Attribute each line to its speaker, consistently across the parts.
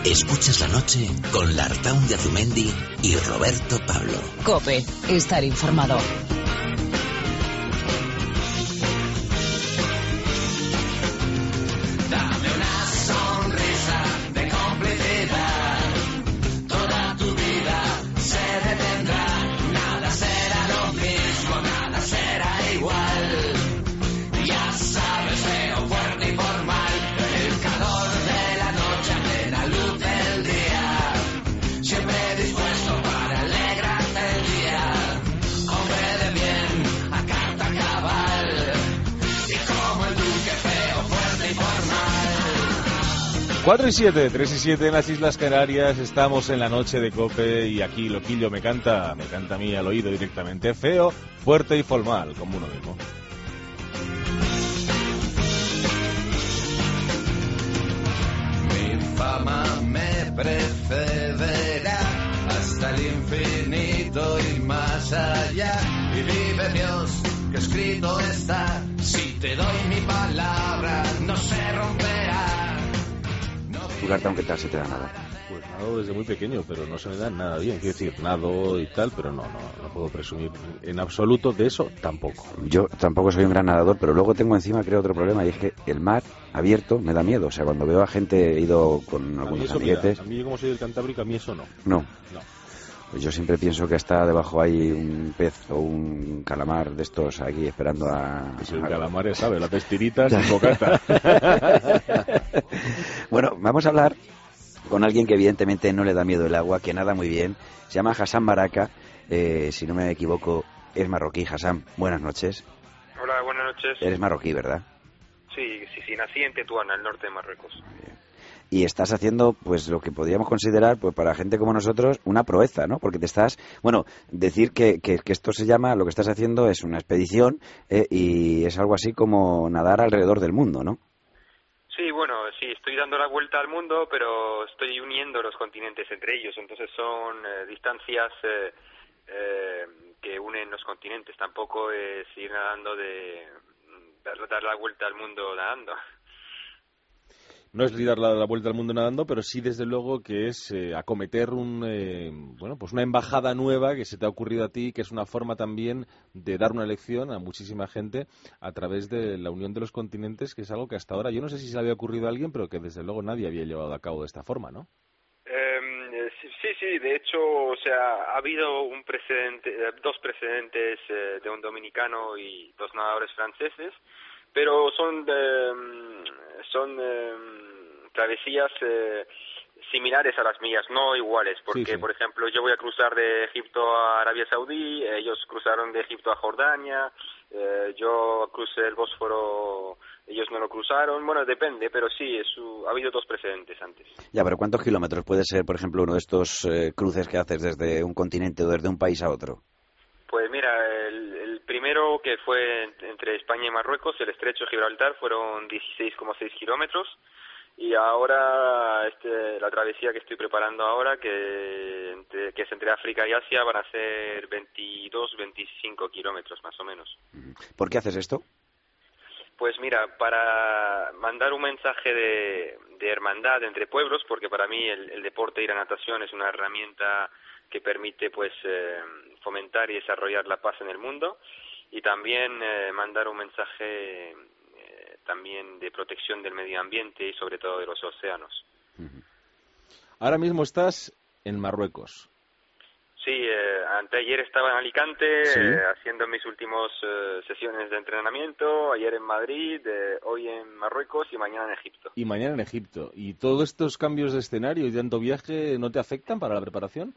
Speaker 1: Escuchas la noche con Lartaun de Azumendi y Roberto Pablo.
Speaker 2: COPE, estar informado.
Speaker 3: Dame una sonrisa de complicidad. Toda tu vida se detendrá. Nada será lo mismo, nada será igual. Ya sabes, feo, fuerte y formal. El calor de la noche ante la luz del día. Siempre dispuesto para alegrarte el día. Hombre de bien, a carta cabal. Y como el duque, feo, fuerte y formal.
Speaker 4: 4 y 7, 3 y 7 en las Islas Canarias. Estamos en la noche de COPE y aquí Loquillo me canta a mí al oído directamente. Feo, fuerte y formal, como uno mismo.
Speaker 3: Mi fama me precederá hasta el infinito y más allá. Y vive Dios, que escrito está, si te doy mi palabra, no se romperá.
Speaker 5: ¿Tu carta aunque tal se te da nada?
Speaker 4: Pues nado desde muy pequeño, pero no se me da nada bien. Quiero decir, nado y tal, pero no puedo presumir en absoluto de eso tampoco.
Speaker 5: Yo tampoco soy un gran nadador, pero luego tengo encima, creo, otro problema, y es que el mar abierto me da miedo. O sea, cuando veo a gente, he ido con algunos amiguetes...
Speaker 4: A mí, como soy del Cantábrico, a mí eso no.
Speaker 5: No. Pues yo siempre pienso que está debajo hay un pez o un calamar de estos aquí esperando a...
Speaker 4: Si el calamar ya sabe, la pestirita sin bocata.
Speaker 5: Bueno, vamos a hablar con alguien que evidentemente no le da miedo el agua, que nada muy bien. Se llama Hassan Baraka, si no me equivoco, es marroquí. Hassan, buenas noches.
Speaker 6: Hola, buenas noches.
Speaker 5: Eres marroquí, ¿verdad?
Speaker 6: Sí, nací en Tetuán, al norte de Marruecos.
Speaker 5: Y estás haciendo, pues, lo que podríamos considerar, pues, para gente como nosotros, una proeza, ¿no? Porque te estás... Bueno, decir que esto se llama, lo que estás haciendo es una expedición y es algo así como nadar alrededor del mundo, ¿no?
Speaker 6: Sí, bueno, sí, estoy dando la vuelta al mundo, pero estoy uniendo los continentes entre ellos, entonces son distancias que unen los continentes, tampoco es ir nadando dar la vuelta al mundo nadando.
Speaker 4: No es dar la vuelta al mundo nadando, pero sí, desde luego, que es acometer pues una embajada nueva que se te ha ocurrido a ti, que es una forma también de dar una lección a muchísima gente a través de la unión de los continentes, que es algo que hasta ahora, yo no sé si se le había ocurrido a alguien, pero que desde luego nadie había llevado a cabo de esta forma, ¿no?
Speaker 6: Sí, de hecho, o sea, ha habido dos precedentes de un dominicano y dos nadadores franceses, pero son travesías similares a las mías, no iguales, porque, sí. Por ejemplo, yo voy a cruzar de Egipto a Arabia Saudí, ellos cruzaron de Egipto a Jordania, yo crucé el Bósforo, ellos no lo cruzaron, bueno, depende, pero sí, ha habido dos precedentes antes.
Speaker 5: Ya, pero ¿cuántos kilómetros puede ser, por ejemplo, uno de estos cruces que haces desde un continente o desde un país a otro?
Speaker 6: Pues mira, el primero, que fue entre España y Marruecos, el estrecho de Gibraltar, fueron 16,6 kilómetros, y ahora la travesía que estoy preparando ahora, que es entre África y Asia, van a ser 22-25 kilómetros más o menos.
Speaker 5: ¿Por qué haces esto?
Speaker 6: Pues mira, para mandar un mensaje de hermandad entre pueblos, porque para mí el deporte y la natación es una herramienta que permite pues fomentar y desarrollar la paz en el mundo, y también mandar un mensaje también de protección del medio ambiente y sobre todo de los océanos.
Speaker 4: Ahora mismo estás en Marruecos.
Speaker 6: Sí, anteayer estaba en Alicante,
Speaker 4: ¿Sí?
Speaker 6: Haciendo mis últimas sesiones de entrenamiento, ayer en Madrid, hoy en Marruecos y mañana en Egipto.
Speaker 4: Y mañana en Egipto. ¿Y todos estos cambios de escenario y tanto viaje no te afectan para la preparación?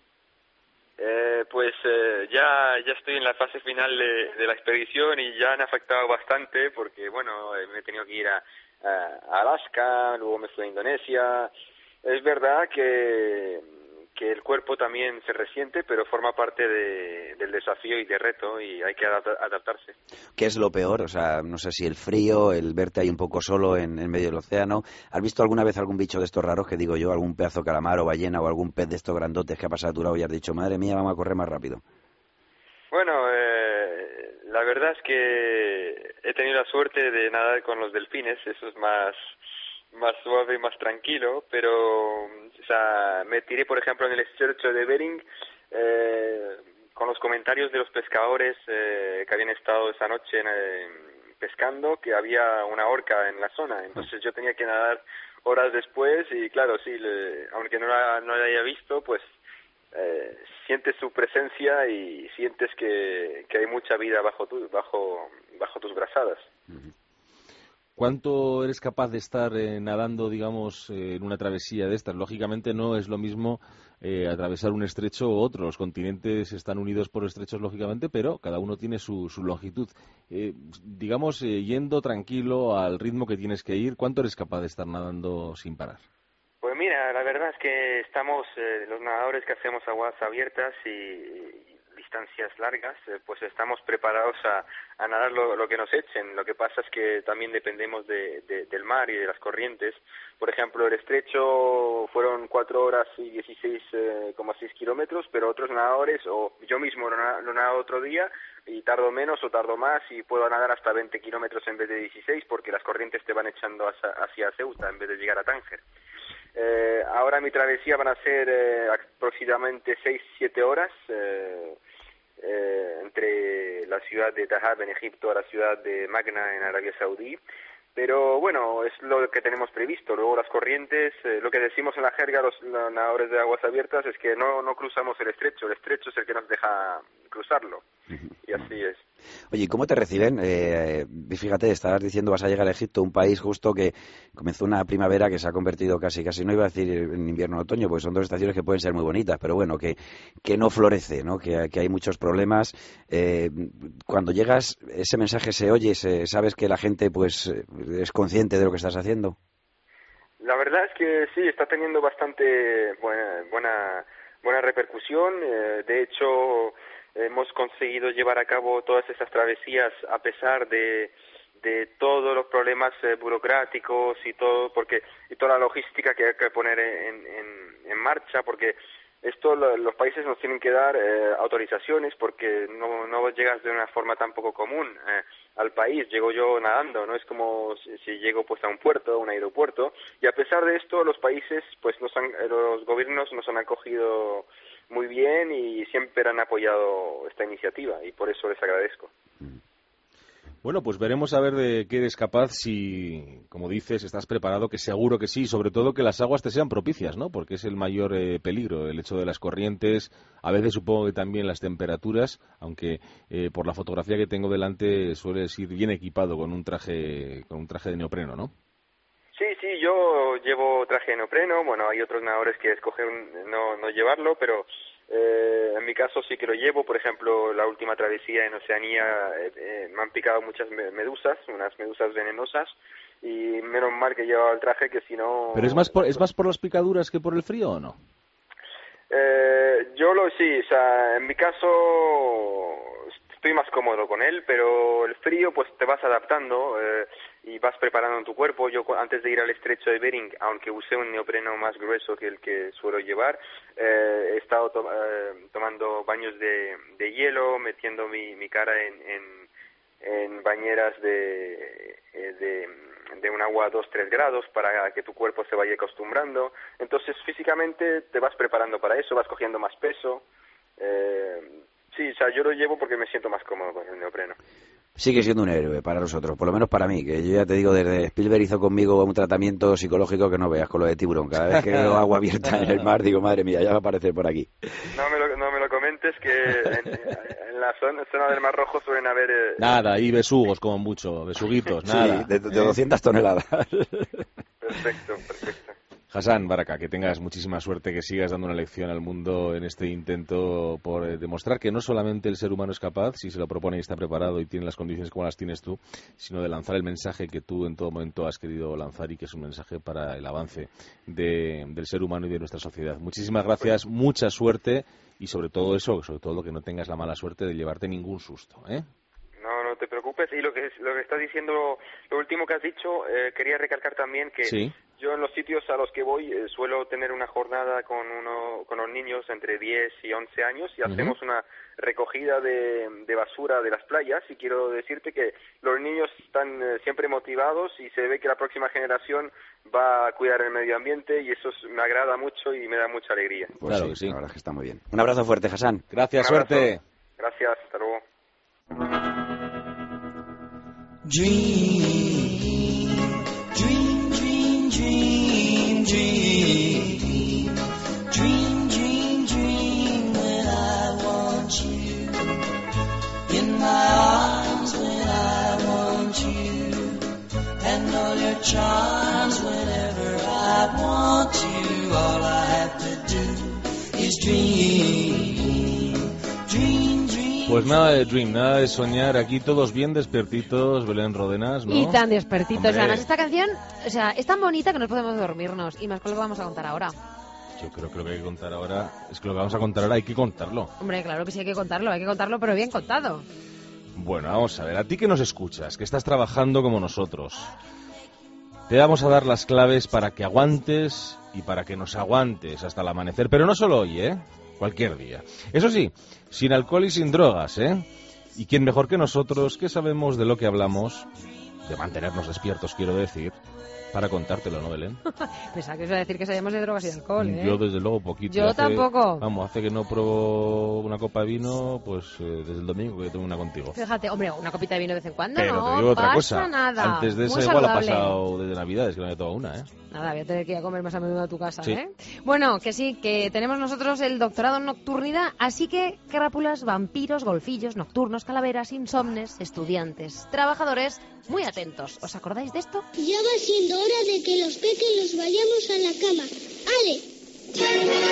Speaker 6: Pues ya estoy en la fase final de la expedición y ya han afectado bastante porque, bueno, me he tenido que ir a Alaska, luego me fui a Indonesia. Es verdad que el cuerpo también se resiente, pero forma parte del desafío y del reto y hay que adaptarse.
Speaker 5: ¿Qué es lo peor? O sea, no sé si el frío, el verte ahí un poco solo en medio del océano. ¿Has visto alguna vez algún bicho de estos raros, que digo yo, algún pedazo de calamar o ballena o algún pez de estos grandotes que ha pasado a tu lado y has dicho, madre mía, vamos a correr más rápido?
Speaker 6: Bueno, la verdad es que he tenido la suerte de nadar con los delfines, eso es más más suave, más tranquilo, pero o sea, me tiré, por ejemplo, en el estrecho de Bering con los comentarios de los pescadores que habían estado esa noche pescando, que había una orca en la zona, entonces yo tenía que nadar horas después y claro, sí, aunque no la haya visto, pues sientes su presencia y sientes que hay mucha vida bajo tus brazadas.
Speaker 4: ¿Cuánto eres capaz de estar nadando, digamos, en una travesía de estas? Lógicamente no es lo mismo atravesar un estrecho u otro. Los continentes están unidos por estrechos, lógicamente, pero cada uno tiene su longitud. Digamos, yendo tranquilo al ritmo que tienes que ir, ¿cuánto eres capaz de estar nadando sin parar?
Speaker 6: Pues mira, la verdad es que estamos, los nadadores que hacemos aguas abiertas y distancias largas, pues estamos preparados a nadar lo que nos echen. Lo que pasa es que también dependemos del mar y de las corrientes. Por ejemplo, el estrecho fueron 4 horas y 16,6 kilómetros, pero otros nadadores, o yo mismo lo nado otro día y tardo menos o tardo más y puedo nadar hasta 20 kilómetros en vez de 16 porque las corrientes te van echando hacia Ceuta en vez de llegar a Tánger. Ahora mi travesía van a ser aproximadamente 6-7 horas entre la ciudad de Dahab en Egipto a la ciudad de Magna en Arabia Saudí, pero bueno, es lo que tenemos previsto. Luego las corrientes, lo que decimos en la jerga los nadadores de aguas abiertas es que no cruzamos el estrecho es el que nos deja cruzarlo, y así es.
Speaker 5: Oye, ¿y cómo te reciben? Fíjate, estabas diciendo vas a llegar a Egipto, un país justo que comenzó una primavera que se ha convertido casi, no iba a decir en invierno o otoño, porque son dos estaciones que pueden ser muy bonitas, pero bueno, que no florece, ¿no? Que hay muchos problemas. Cuando llegas, ese mensaje se oye, sabes que la gente pues es consciente de lo que estás haciendo.
Speaker 6: La verdad es que sí, está teniendo bastante buena repercusión. De hecho, hemos conseguido llevar a cabo todas esas travesías a pesar de todos los problemas burocráticos y todo, y toda la logística que hay que poner en marcha, porque esto los países nos tienen que dar autorizaciones porque no llegas de una forma tan poco común al país. Llego yo nadando, no es como si llego pues a un puerto, a un aeropuerto, y a pesar de esto los países, pues los gobiernos nos han acogido muy bien y siempre han apoyado esta iniciativa y por eso les agradezco.
Speaker 4: Bueno, pues veremos a ver de qué eres capaz, si, como dices, estás preparado, que seguro que sí, sobre todo que las aguas te sean propicias, ¿no? Porque es el mayor peligro, el hecho de las corrientes, a veces supongo que también las temperaturas, aunque por la fotografía que tengo delante sueles ir bien equipado con un traje de neopreno, ¿no?
Speaker 6: Sí, yo llevo traje de neopreno. Bueno, hay otros nadadores que escogen no llevarlo, pero en mi caso sí que lo llevo. Por ejemplo, la última travesía en Oceanía me han picado muchas medusas, unas medusas venenosas, y menos mal que llevaba el traje, que si no...
Speaker 4: ¿Pero es más por las picaduras que por el frío o no?
Speaker 6: Sí, o sea, en mi caso estoy más cómodo con él, pero el frío pues te vas adaptando y vas preparando tu cuerpo. Yo antes de ir al estrecho de Bering, aunque usé un neopreno más grueso que el que suelo llevar, he estado tomando baños de hielo, metiendo mi cara en bañeras de un agua a 2-3 grados para que tu cuerpo se vaya acostumbrando. Entonces físicamente te vas preparando para eso, vas cogiendo más peso. Sí, o sea, yo lo llevo porque me siento más cómodo con el neopreno.
Speaker 5: Sigue siendo un héroe para nosotros, por lo menos para mí, que yo ya te digo, desde Spielberg hizo conmigo un tratamiento psicológico que no veas con lo de tiburón. Cada vez que veo agua abierta en el mar, digo, madre mía, ya va a aparecer por aquí.
Speaker 6: No me lo comentes, que en la zona del Mar Rojo suelen haber...
Speaker 4: Nada, y besugos como mucho, besuguitos, nada.
Speaker 5: Sí, de 200 toneladas.
Speaker 6: Perfecto.
Speaker 4: Hassan Baraka, que tengas muchísima suerte, que sigas dando una lección al mundo en este intento por demostrar que no solamente el ser humano es capaz, si se lo propone y está preparado y tiene las condiciones como las tienes tú, sino de lanzar el mensaje que tú en todo momento has querido lanzar y que es un mensaje para el avance del ser humano y de nuestra sociedad. Muchísimas gracias, mucha suerte y sobre todo que no tengas la mala suerte de llevarte ningún susto, ¿eh?
Speaker 6: No te preocupes. Y lo que estás diciendo, lo último que has dicho, quería recalcar también que
Speaker 4: ¿sí?
Speaker 6: Yo en los sitios a los que voy suelo tener una jornada con los niños entre 10 y 11 años y hacemos una recogida de basura de las playas, y quiero decirte que los niños están siempre motivados y se ve que la próxima generación va a cuidar el medio ambiente, y eso me agrada mucho y me da mucha alegría.
Speaker 5: Pues
Speaker 4: claro que sí.
Speaker 5: La verdad es que está muy bien. Un abrazo fuerte, Hassan.
Speaker 4: Gracias,
Speaker 6: Un abrazo.
Speaker 4: suerte.
Speaker 6: Gracias, hasta luego.
Speaker 3: Dream when I want you in my arms, when I want you, and all your charms whenever I want you. All I have to do is dream, dream, dream.
Speaker 4: Pues nada de dream, nada de soñar. Aquí todos bien despiertitos, Belén Rodenas, ¿no?
Speaker 7: Y tan despertitos.
Speaker 4: Hombre.
Speaker 7: Además, esta canción, o sea, es tan bonita que no podemos dormirnos. Y más con lo que vamos a contar ahora.
Speaker 4: Yo creo que lo que hay que contar ahora es que lo que vamos a contar ahora hay que contarlo.
Speaker 7: Hombre, claro que sí hay que contarlo, pero bien contado.
Speaker 4: Bueno, vamos a ver, a ti que nos escuchas, que estás trabajando como nosotros, te vamos a dar las claves para que aguantes y para que nos aguantes hasta el amanecer, pero no solo hoy, cualquier día. Eso sí, sin alcohol y sin drogas, Y quién mejor que nosotros, que sabemos de lo que hablamos, de mantenernos despiertos, quiero decir, para contártelo, ¿no, Belén?
Speaker 7: Pensaba que os iba a decir que sabíamos de drogas y de alcohol,
Speaker 4: Yo, desde luego, poquito.
Speaker 7: Yo tampoco.
Speaker 4: Vamos, hace que no pruebo una copa de vino, pues desde el domingo que tengo una contigo.
Speaker 7: Fíjate, hombre, una copita de vino de vez en cuando,
Speaker 4: Pero
Speaker 7: no
Speaker 4: te digo otra
Speaker 7: pasa
Speaker 4: cosa.
Speaker 7: nada.
Speaker 4: Antes de
Speaker 7: Muy
Speaker 4: esa igual ha
Speaker 7: saludable.
Speaker 4: pasado desde Navidades, que no había tomado una,
Speaker 7: Nada, voy a tener que ir a comer más a menudo a tu casa,
Speaker 4: Sí.
Speaker 7: Bueno, que sí, que tenemos nosotros el doctorado en nocturnidad, así que crápulas, vampiros, golfillos, nocturnos, calaveras, insomnes, estudiantes, trabajadores, muy atentos. ¿Os acordáis de esto?
Speaker 8: Ya va siendo hora de que los pequeños vayamos a la cama. ¡Ale!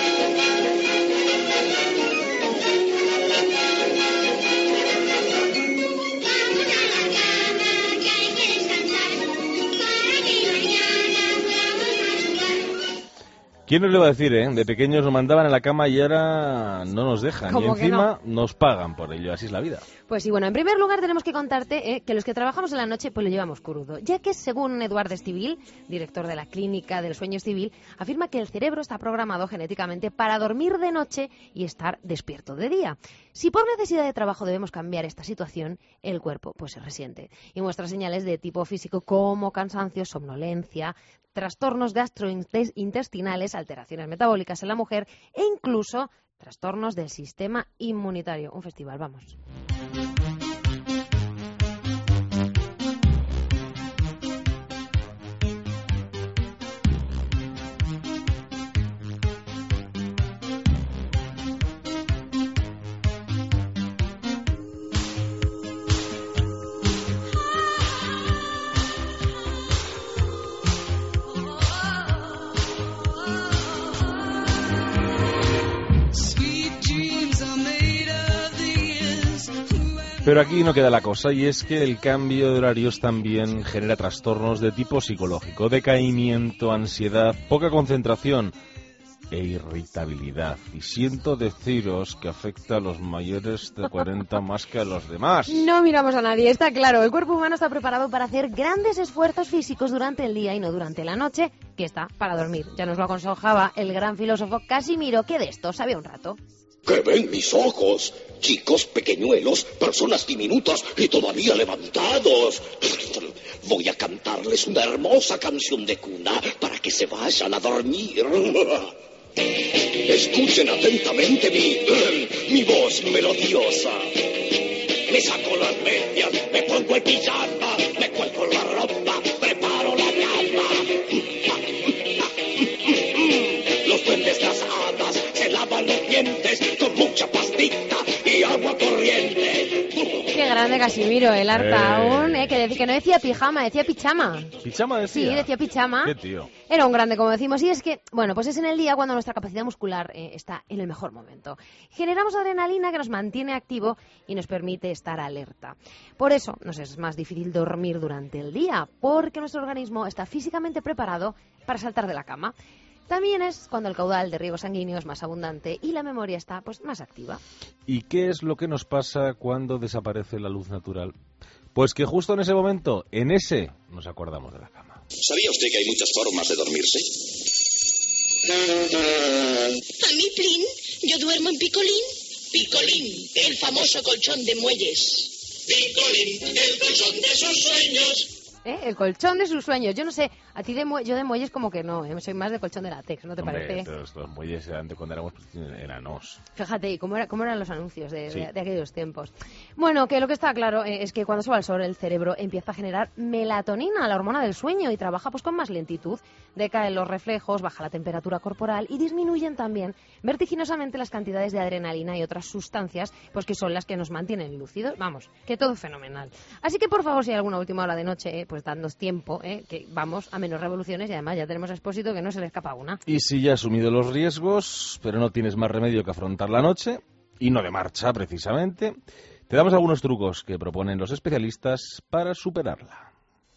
Speaker 4: ¿Quién nos lo iba a decir, De pequeños nos mandaban a la cama y ahora no nos dejan. Y
Speaker 7: ¿Cómo que
Speaker 4: encima nos pagan por ello. Así es la vida.
Speaker 7: Pues sí, bueno, en primer lugar tenemos que contarte que los que trabajamos en la noche pues lo llevamos crudo, ya que según Eduard Estivil, director de la Clínica del Sueño Estivil, afirma que el cerebro está programado genéticamente para dormir de noche y estar despierto de día. Si por necesidad de trabajo debemos cambiar esta situación, el cuerpo pues se resiente y muestra señales de tipo físico como cansancio, somnolencia, trastornos gastrointestinales, alteraciones metabólicas en la mujer e incluso trastornos del sistema inmunitario. Un festival, vamos.
Speaker 4: Pero aquí no queda la cosa, y es que el cambio de horarios también genera trastornos de tipo psicológico, decaimiento, ansiedad, poca concentración e irritabilidad. Y siento deciros que afecta a los mayores de 40 más que a los demás.
Speaker 7: No miramos a nadie, está claro. El cuerpo humano está preparado para hacer grandes esfuerzos físicos durante el día y no durante la noche, que está para dormir. Ya nos lo aconsejaba el gran filósofo Casimiro, que de esto sabía un rato.
Speaker 9: ¿Qué ven mis ojos? Chicos pequeñuelos, personas diminutas y todavía levantados. Voy a cantarles una hermosa canción de cuna para que se vayan a dormir. Escuchen atentamente mi voz melodiosa. Me saco las medias, me pongo el pijama, me cuelgo la ropa, preparo la cama. Los duendes, las hadas, se lavan los dientes con mucha pastita y agua corriente.
Speaker 7: Qué grande Casimiro, el harta aún, que no decía pijama, decía pichama.
Speaker 4: ¿Pichama decía?
Speaker 7: Sí, decía pichama.
Speaker 4: Qué tío.
Speaker 7: Era un grande, como decimos, y es que, bueno, pues es en el día cuando nuestra capacidad muscular está en el mejor momento. Generamos adrenalina que nos mantiene activo y nos permite estar alerta. Por eso nos es más difícil dormir durante el día, porque nuestro organismo está físicamente preparado para saltar de la cama. También es cuando el caudal de riego sanguíneo es más abundante y la memoria está pues más activa.
Speaker 4: ¿Y qué es lo que nos pasa cuando desaparece la luz natural? Pues que justo en ese momento, nos acordamos de la cama.
Speaker 9: ¿Sabía usted que hay muchas formas de dormirse?
Speaker 8: ¿A mí, Plin? ¿Yo duermo en picolín?
Speaker 10: Picolín, el famoso colchón de muelles.
Speaker 9: Picolín, el colchón de sus sueños.
Speaker 7: El colchón de sus sueños. Yo no sé, a ti yo de muelles como que no, soy más de colchón de látex, ¿no te parece?
Speaker 4: Los muelles antes cuando éramos enanos.
Speaker 7: Fíjate, ¿y cómo eran los anuncios de aquellos tiempos? Bueno, que lo que está claro es que cuando se va al sol el cerebro empieza a generar melatonina, la hormona del sueño, y trabaja pues con más lentitud. Decaen los reflejos, baja la temperatura corporal y disminuyen también vertiginosamente las cantidades de adrenalina y otras sustancias pues que son las que nos mantienen lúcidos. Vamos, que todo fenomenal. Así que por favor, si hay alguna última hora de noche, pues dadnos tiempo, que vamos a menos revoluciones y además ya tenemos a Expósito que no se le escapa una.
Speaker 4: Y si ya has asumido los riesgos, pero no tienes más remedio que afrontar la noche, y no de marcha precisamente, te damos algunos trucos que proponen los especialistas para superarla.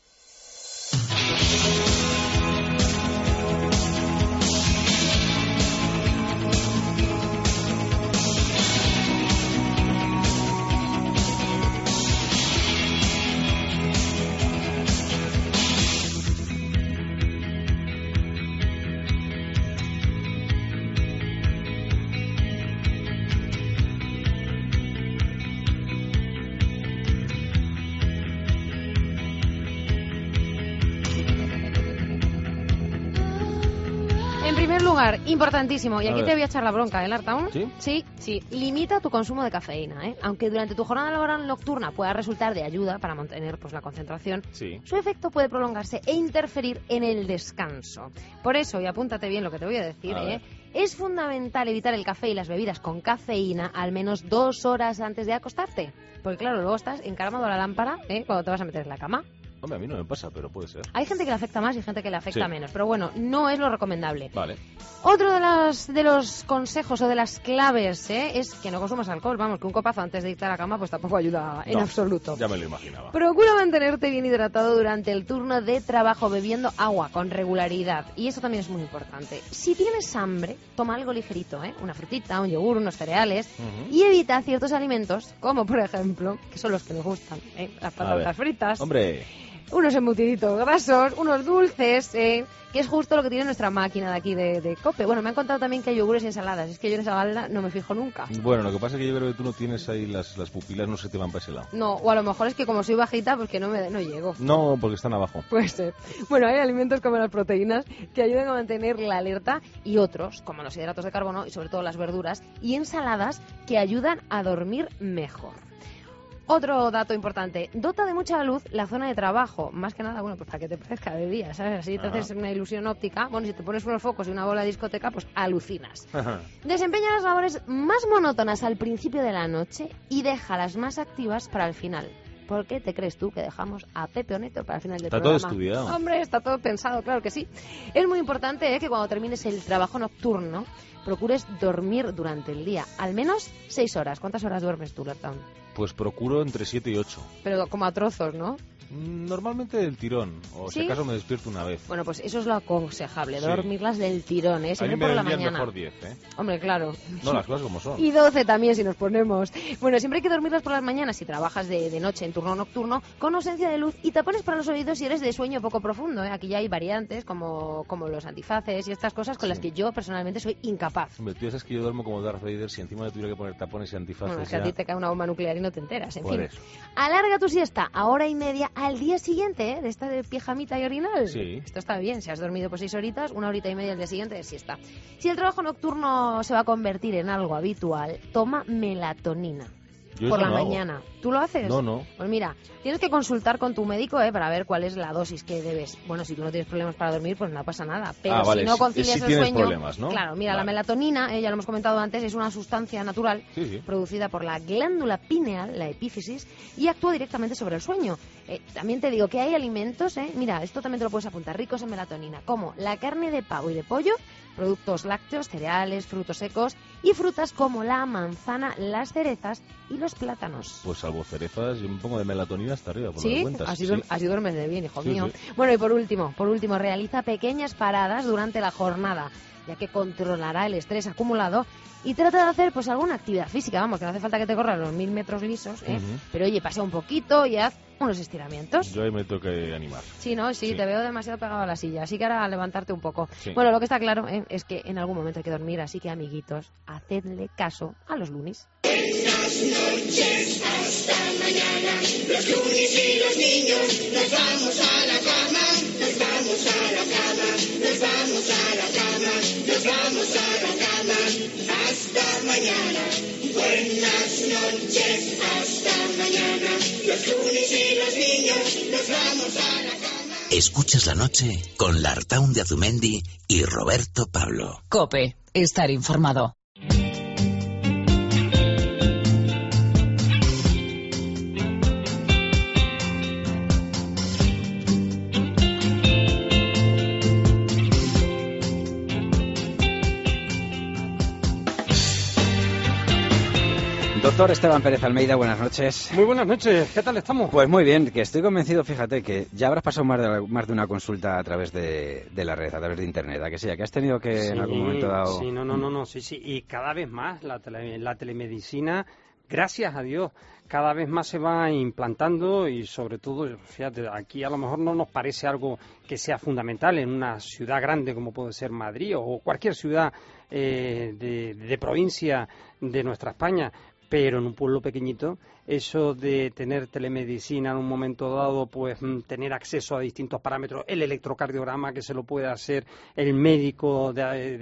Speaker 7: Importantísimo, y aquí te voy a echar la bronca, ¿eh, Artaun?
Speaker 4: ¿Sí?
Speaker 7: Sí. Limita tu consumo de cafeína, ¿eh? Aunque durante tu jornada laboral nocturna pueda resultar de ayuda para mantener pues la concentración, su efecto puede prolongarse e interferir en el descanso. Por eso, y apúntate bien lo que te voy a decir, es fundamental evitar el café y las bebidas con cafeína al menos 2 horas antes de acostarte. Porque claro, luego estás encaramado a la lámpara cuando te vas a meter en la cama.
Speaker 4: Hombre, a mí no me pasa, pero puede ser.
Speaker 7: Hay gente que le afecta más y gente que le afecta menos, pero bueno, no es lo recomendable.
Speaker 4: Vale.
Speaker 7: Otro de los consejos o de las claves es que no consumas alcohol. Vamos, que un copazo antes de irte a la cama pues tampoco ayuda en absoluto.
Speaker 4: Ya me lo imaginaba.
Speaker 7: Procura mantenerte bien hidratado durante el turno de trabajo bebiendo agua con regularidad. Y eso también es muy importante. Si tienes hambre, toma algo ligerito, una frutita, un yogur, unos cereales, y evita ciertos alimentos, como por ejemplo, que son los que nos gustan, las patatas fritas.
Speaker 4: ¡Hombre!
Speaker 7: Unos embutiditos grasos, unos dulces, que es justo lo que tiene nuestra máquina de aquí de COPE. Bueno, me han contado también que hay yogures y ensaladas. Es que yo en esa balda no me fijo nunca.
Speaker 4: Bueno, lo que pasa es que yo creo que tú no tienes ahí las pupilas, no se te van para ese lado.
Speaker 7: No, o a lo mejor es que como soy bajita, pues que no llego.
Speaker 4: No, porque están abajo.
Speaker 7: Puede ser. Bueno, hay alimentos como las proteínas que ayudan a mantener la alerta y otros, como los hidratos de carbono y sobre todo las verduras y ensaladas, que ayudan a dormir mejor. Otro dato importante, dota de mucha luz la zona de trabajo, más que nada, bueno, pues para que te parezca de día, ¿sabes? Así te haces una ilusión óptica, bueno, si te pones unos focos y una bola de discoteca, pues alucinas. Desempeña las labores más monótonas al principio de la noche y deja las más activas para el final. ¿Por qué te crees tú que dejamos a Pepe Oneto para el final del programa?
Speaker 4: Está todo estudiado.
Speaker 7: Hombre, está todo pensado, claro que sí. Es muy importante que cuando termines el trabajo nocturno procures dormir durante el día, al menos 6 horas. ¿Cuántas horas duermes tú, Lertown?
Speaker 4: Pues procuro entre 7 y 8.
Speaker 7: Pero como a trozos, ¿no?
Speaker 4: Normalmente del tirón, o si acaso me despierto una vez.
Speaker 7: Bueno, pues eso es lo aconsejable, dormirlas del tirón, siempre por la mañana.
Speaker 4: Mejor 10,
Speaker 7: Hombre, claro.
Speaker 4: No, las cosas como son.
Speaker 7: Y 12 también, si nos ponemos. Bueno, siempre hay que dormirlas por las mañanas si trabajas de noche en turno nocturno, con ausencia de luz y tapones para los oídos si eres de sueño poco profundo. Aquí ya hay variantes como los antifaces y estas cosas con las que yo personalmente soy incapaz.
Speaker 4: Hombre, tú sabes que yo duermo como Darth Vader, si encima le tuviera que poner tapones y antifaces.
Speaker 7: Bueno, es que a ti te cae una bomba nuclear y no te enteras, en fin.
Speaker 4: Eso.
Speaker 7: Alarga tu siesta a hora y media al día siguiente, de esta de pijamita y orinal.
Speaker 4: Sí.
Speaker 7: Esto está bien, si has dormido por 6 horitas, 1 horita y media al día siguiente de siesta. Si el trabajo nocturno se va a convertir en algo habitual, toma melatonina. Por la mañana. ¿Tú lo haces?
Speaker 4: No.
Speaker 7: Pues mira, tienes que consultar con tu médico para ver cuál es la dosis que debes. Bueno, si tú no tienes problemas para dormir, pues no pasa nada. Pero
Speaker 4: vale,
Speaker 7: si no concilias el sueño...
Speaker 4: problemas, ¿no?
Speaker 7: Claro, mira, la melatonina, ya lo hemos comentado antes, es una sustancia natural producida por la glándula pineal, la epífisis, y actúa directamente sobre el sueño. También te digo que hay alimentos, mira, esto también te lo puedes apuntar, ricos en melatonina, como la carne de pavo y de pollo, productos lácteos, cereales, frutos secos y frutas como la manzana, las cerezas y los plátanos.
Speaker 4: Pues salvo cerezas, yo me pongo de melatonina hasta arriba, por las cuentas.
Speaker 7: Así duermes de bien, hijo mío. Sí. Bueno, y por último, realiza pequeñas paradas durante la jornada. ya que controlará el estrés acumulado y trata de hacer pues alguna actividad física, vamos, que no hace falta que te corras los 1000 metros lisos, pero oye, pasea un poquito y haz unos estiramientos.
Speaker 4: Yo ahí me tengo que animar.
Speaker 7: Sí, ¿no? Sí, te veo demasiado pegado a la silla, así que ahora levantarte un poco.
Speaker 4: Sí.
Speaker 7: Bueno, lo que está claro es que en algún momento hay que dormir, así que amiguitos, hacedle caso a los lunis.
Speaker 3: Buenas noches, hasta mañana. Los lunis y los niños, nos vamos a la cama, nos vamos a la cama, nos vamos a la cama, nos vamos a la cama. Hasta mañana. Buenas noches, hasta mañana. Los lunis y los niños, nos vamos a la cama.
Speaker 1: Escuchas la noche con Lartaun de Azumendi y Roberto Pablo.
Speaker 2: COPE. Estar informado.
Speaker 5: Doctor Esteban Pérez Almeida, buenas noches.
Speaker 11: Muy buenas noches, ¿qué tal estamos?
Speaker 5: Pues muy bien, que estoy convencido, fíjate, que ya habrás pasado más de una consulta a través de la red, a través de Internet, ¿a que sí? ¿A que has tenido que en algún momento dado...?
Speaker 11: Sí, sí, y cada vez más la telemedicina, gracias a Dios, cada vez más se va implantando y sobre todo, fíjate, aquí a lo mejor no nos parece algo que sea fundamental en una ciudad grande como puede ser Madrid o cualquier ciudad de provincia de nuestra España, pero en un pueblo pequeñito, eso de tener telemedicina en un momento dado, pues tener acceso a distintos parámetros, el electrocardiograma que se lo puede hacer el médico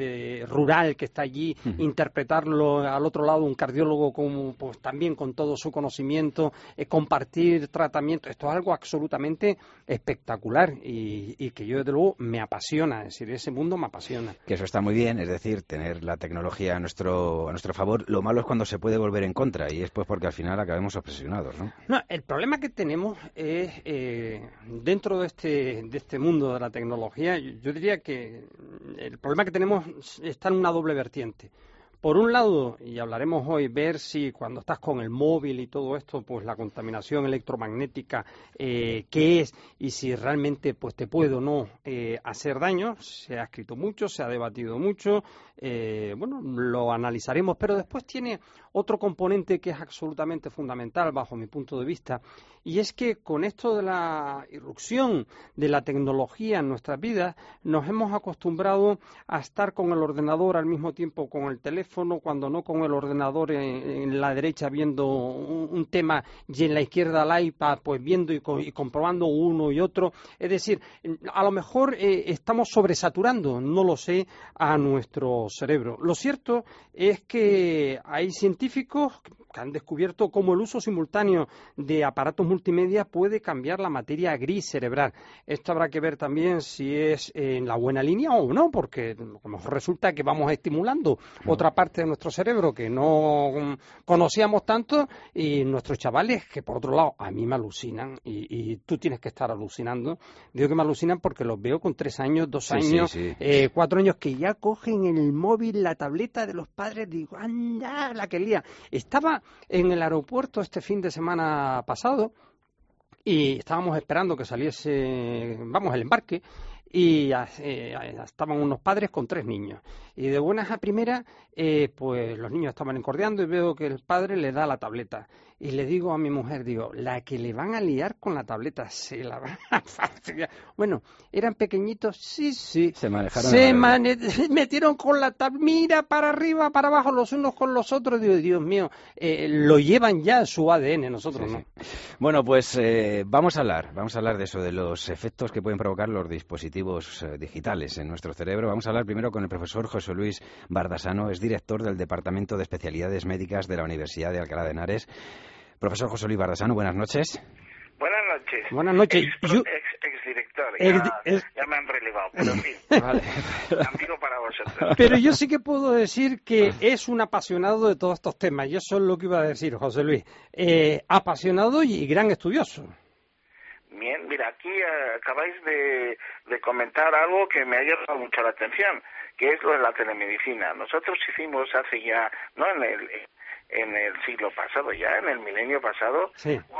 Speaker 11: rural que está allí, interpretarlo al otro lado, un cardiólogo pues también con todo su conocimiento, compartir tratamiento, esto es algo absolutamente espectacular y que yo desde luego me apasiona, es decir, ese mundo me apasiona.
Speaker 5: Que eso está muy bien, es decir, tener la tecnología a nuestro favor. Lo malo es cuando se puede volver en contra y es pues porque al final acabemos obsesionados, ¿no?
Speaker 11: No, el problema que tenemos es dentro de este mundo de la tecnología, yo diría que el problema que tenemos está en una doble vertiente. Por un lado, y hablaremos hoy, ver si cuando estás con el móvil y todo esto, pues la contaminación electromagnética, qué es y si realmente pues te puede o no hacer daño. Se ha escrito mucho, se ha debatido mucho, bueno, lo analizaremos, pero después tiene otro componente que es absolutamente fundamental bajo mi punto de vista, y es que con esto de la irrupción de la tecnología en nuestras vidas, nos hemos acostumbrado a estar con el ordenador al mismo tiempo con el teléfono, cuando no con el ordenador en la derecha viendo un tema y en la izquierda el iPad, pues viendo y comprobando uno y otro. Es decir, a lo mejor estamos sobresaturando, no lo sé, a nuestro cerebro. Lo cierto es que hay científicos que han descubierto cómo el uso simultáneo de aparatos multimedia puede cambiar la materia gris cerebral. Esto habrá que ver también si es en la buena línea o no, porque a lo mejor resulta que vamos estimulando otra parte de nuestro cerebro que no conocíamos tanto, y nuestros chavales, que por otro lado a mí me alucinan, y tú tienes que estar alucinando. Digo que me alucinan porque los veo con 3 años, 2 años, 4 años, que ya cogen en el móvil la tableta de los padres. Digo, anda, la que lía. Estaba en el aeropuerto este fin de semana pasado y estábamos esperando que saliese, el embarque, y estaban unos padres con 3 niños. Y de buenas a primeras, pues los niños estaban encordeando y veo que el padre le da la tableta. Y le digo a mi mujer, digo, la que le van a liar con la tableta, se la van a fastidiar. Bueno, eran pequeñitos, sí.
Speaker 5: Se manejaron.
Speaker 11: Metieron con la tableta, mira, para arriba, para abajo, los unos con los otros. Digo, Dios mío, lo llevan ya en su ADN, nosotros no.
Speaker 5: Bueno, pues vamos a hablar de eso, de los efectos que pueden provocar los dispositivos digitales en nuestro cerebro. Vamos a hablar primero con el profesor José Luis Bardasano, es director del Departamento de Especialidades Médicas de la Universidad de Alcalá de Henares. Profesor José Luis Bardasano, buenas noches.
Speaker 12: Buenas noches.
Speaker 11: Buenas noches.
Speaker 12: Exdirector, ya me han relevado, pero en fin.
Speaker 5: Vale.
Speaker 12: Amigo para vosotros.
Speaker 11: Pero yo sí que puedo decir que es un apasionado de todos estos temas, y eso es lo que iba a decir, José Luis. Apasionado y gran estudioso.
Speaker 12: Bien, mira, aquí acabáis de comentar algo que me ha llamado mucho la atención, que es lo de la telemedicina. Nosotros hicimos hace ya, no en el siglo pasado, ya en el milenio pasado,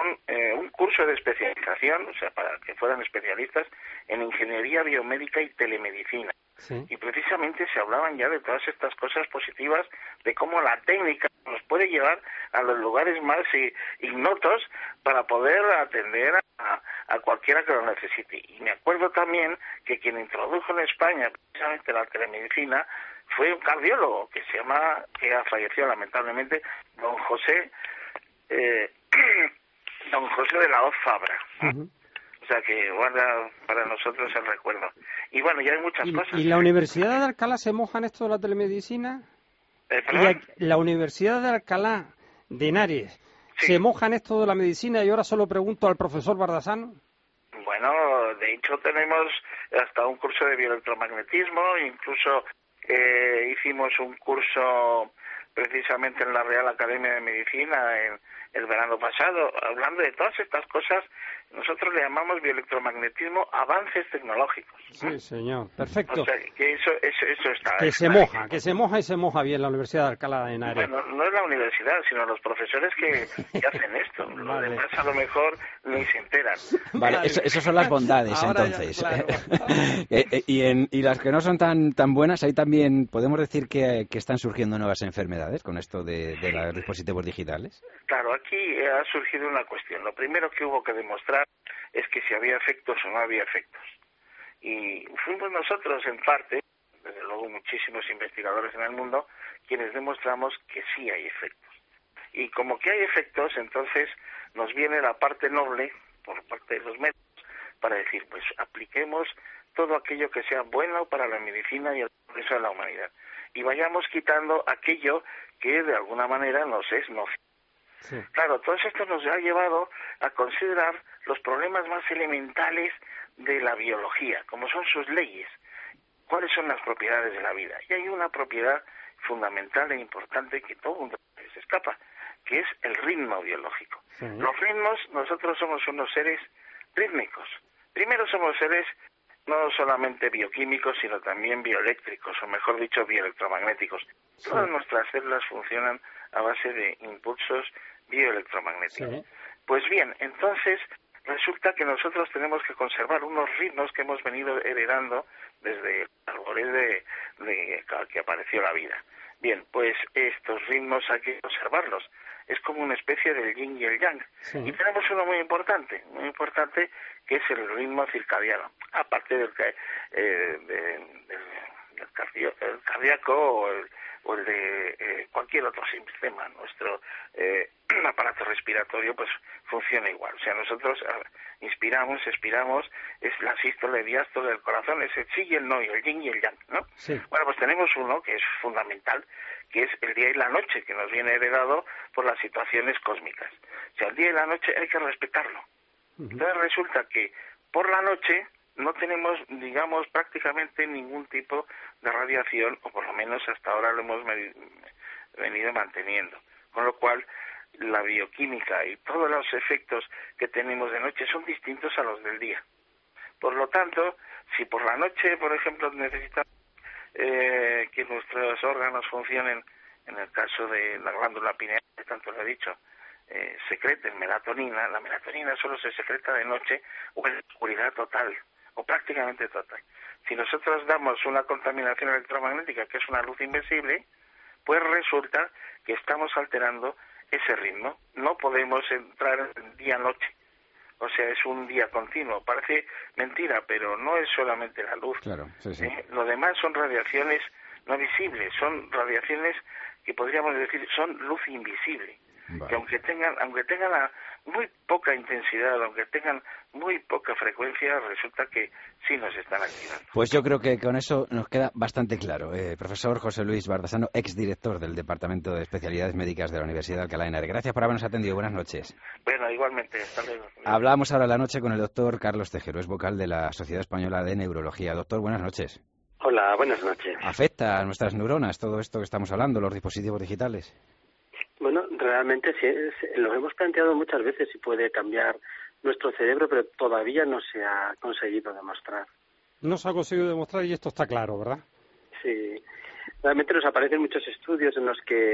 Speaker 12: un curso de especialización, o sea, para que fueran especialistas en ingeniería biomédica y telemedicina.
Speaker 11: Sí.
Speaker 12: Y precisamente se hablaban ya de todas estas cosas positivas, de cómo la técnica nos puede llevar a los lugares más ignotos para poder atender a cualquiera que lo necesite. Y me acuerdo también que quien introdujo en España precisamente la telemedicina fue un cardiólogo que que ha fallecido lamentablemente, don José de la Hoz Fabra.
Speaker 11: Uh-huh.
Speaker 12: O sea que guarda para nosotros el recuerdo. Y bueno, ya hay muchas cosas.
Speaker 11: ¿Y la Universidad de Alcalá se moja en esto de la telemedicina? La Universidad de Alcalá de Henares se moja en esto de la medicina, y ahora solo pregunto al profesor Bardasano.
Speaker 12: Bueno, de hecho tenemos hasta un curso de bioelectromagnetismo, incluso hicimos un curso precisamente en la Real Academia de Medicina en el verano pasado, hablando de todas estas cosas. Nosotros le llamamos bioelectromagnetismo avances tecnológicos.
Speaker 11: Sí, señor, perfecto.
Speaker 12: O sea, que eso está.
Speaker 11: Que se moja y se moja bien la Universidad de Alcalá de Henares.
Speaker 12: Bueno, no es la universidad, sino los profesores que hacen esto. Vale. Los demás a lo mejor ni se enteran.
Speaker 5: Vale, eso son las bondades, ahora entonces. Ya, claro. Y las que no son tan buenas, ahí también podemos decir que están surgiendo nuevas enfermedades con esto de los dispositivos digitales.
Speaker 12: Claro, aquí ha surgido una cuestión. Lo primero que hubo que demostrar es que si había efectos o no había efectos. Y fuimos nosotros, en parte, desde luego muchísimos investigadores en el mundo, quienes demostramos que sí hay efectos. Y como que hay efectos, entonces nos viene la parte noble, por parte de los médicos, para decir, pues apliquemos todo aquello que sea bueno para la medicina y el progreso de la humanidad. Y vayamos quitando aquello que de alguna manera nos es nocivo. Sí. Claro, todo esto nos ha llevado a considerar los problemas más elementales de la biología, como son sus leyes, cuáles son las propiedades de la vida. Y hay una propiedad fundamental e importante que todo el mundo se escapa, que es el ritmo biológico. Sí. Los ritmos, nosotros somos unos seres rítmicos. Primero somos seres no solamente bioquímicos, sino también bioeléctricos, o mejor dicho, bioelectromagnéticos. Sí. Todas nuestras células funcionan a base de impulsos bioelectromagnéticos. Sí. Pues bien, entonces resulta que nosotros tenemos que conservar unos ritmos que hemos venido heredando desde el albores de que apareció la vida. Bien, pues estos ritmos hay que conservarlos. Es como una especie del yin y el yang. Sí. Y tenemos uno muy importante, que es el ritmo circadiano. Aparte del cardíaco o el de cualquier otro sistema. Nuestro aparato respiratorio pues funciona igual. O sea, nosotros inspiramos, expiramos, es la sístole, diástole del corazón, es el sí y el no, y el yin y el yang, ¿no? Sí. Bueno, pues tenemos uno que es fundamental, que es el día y la noche, que nos viene heredado por las situaciones cósmicas. O sea, el día y la noche hay que respetarlo. Uh-huh. Entonces resulta que por la noche no tenemos, digamos, prácticamente ningún tipo de radiación, o por lo menos hasta ahora lo hemos venido manteniendo. Con lo cual, la bioquímica y todos los efectos que tenemos de noche son distintos a los del día. Por lo tanto, si por la noche, por ejemplo, necesitamos que nuestros órganos funcionen, en el caso de la glándula pineal, que tanto lo he dicho, secreten melatonina, la melatonina solo se secreta de noche o en oscuridad total, o prácticamente total. Si nosotros damos una contaminación electromagnética, que es una luz invisible, pues resulta que estamos alterando ese ritmo. No podemos entrar en día-noche. O sea, es un día continuo. Parece mentira, pero no es solamente la luz. Claro, sí, sí. Lo demás son radiaciones no visibles, son radiaciones que podríamos decir son luz invisible. Vale. Que aunque tengan muy poca intensidad, aunque tengan muy poca frecuencia, resulta que sí nos están activando.
Speaker 5: Pues yo creo que con eso nos queda bastante claro. Profesor José Luis Bardasano, exdirector del Departamento de Especialidades Médicas de la Universidad de Alcalá de Henares. Gracias por habernos atendido. Buenas noches.
Speaker 12: Bueno, igualmente. Hasta luego.
Speaker 5: Hablamos ahora la noche con el doctor Carlos Tejero, es vocal de la Sociedad Española de Neurología. Doctor, buenas noches.
Speaker 13: Hola, buenas noches.
Speaker 5: ¿Afecta a nuestras neuronas todo esto que estamos hablando, los dispositivos digitales?
Speaker 13: Bueno, realmente sí, lo hemos planteado muchas veces si puede cambiar nuestro cerebro, pero todavía no se ha conseguido demostrar.
Speaker 11: No se ha conseguido demostrar y esto está claro, ¿verdad?
Speaker 13: Sí. Realmente nos aparecen muchos estudios en los que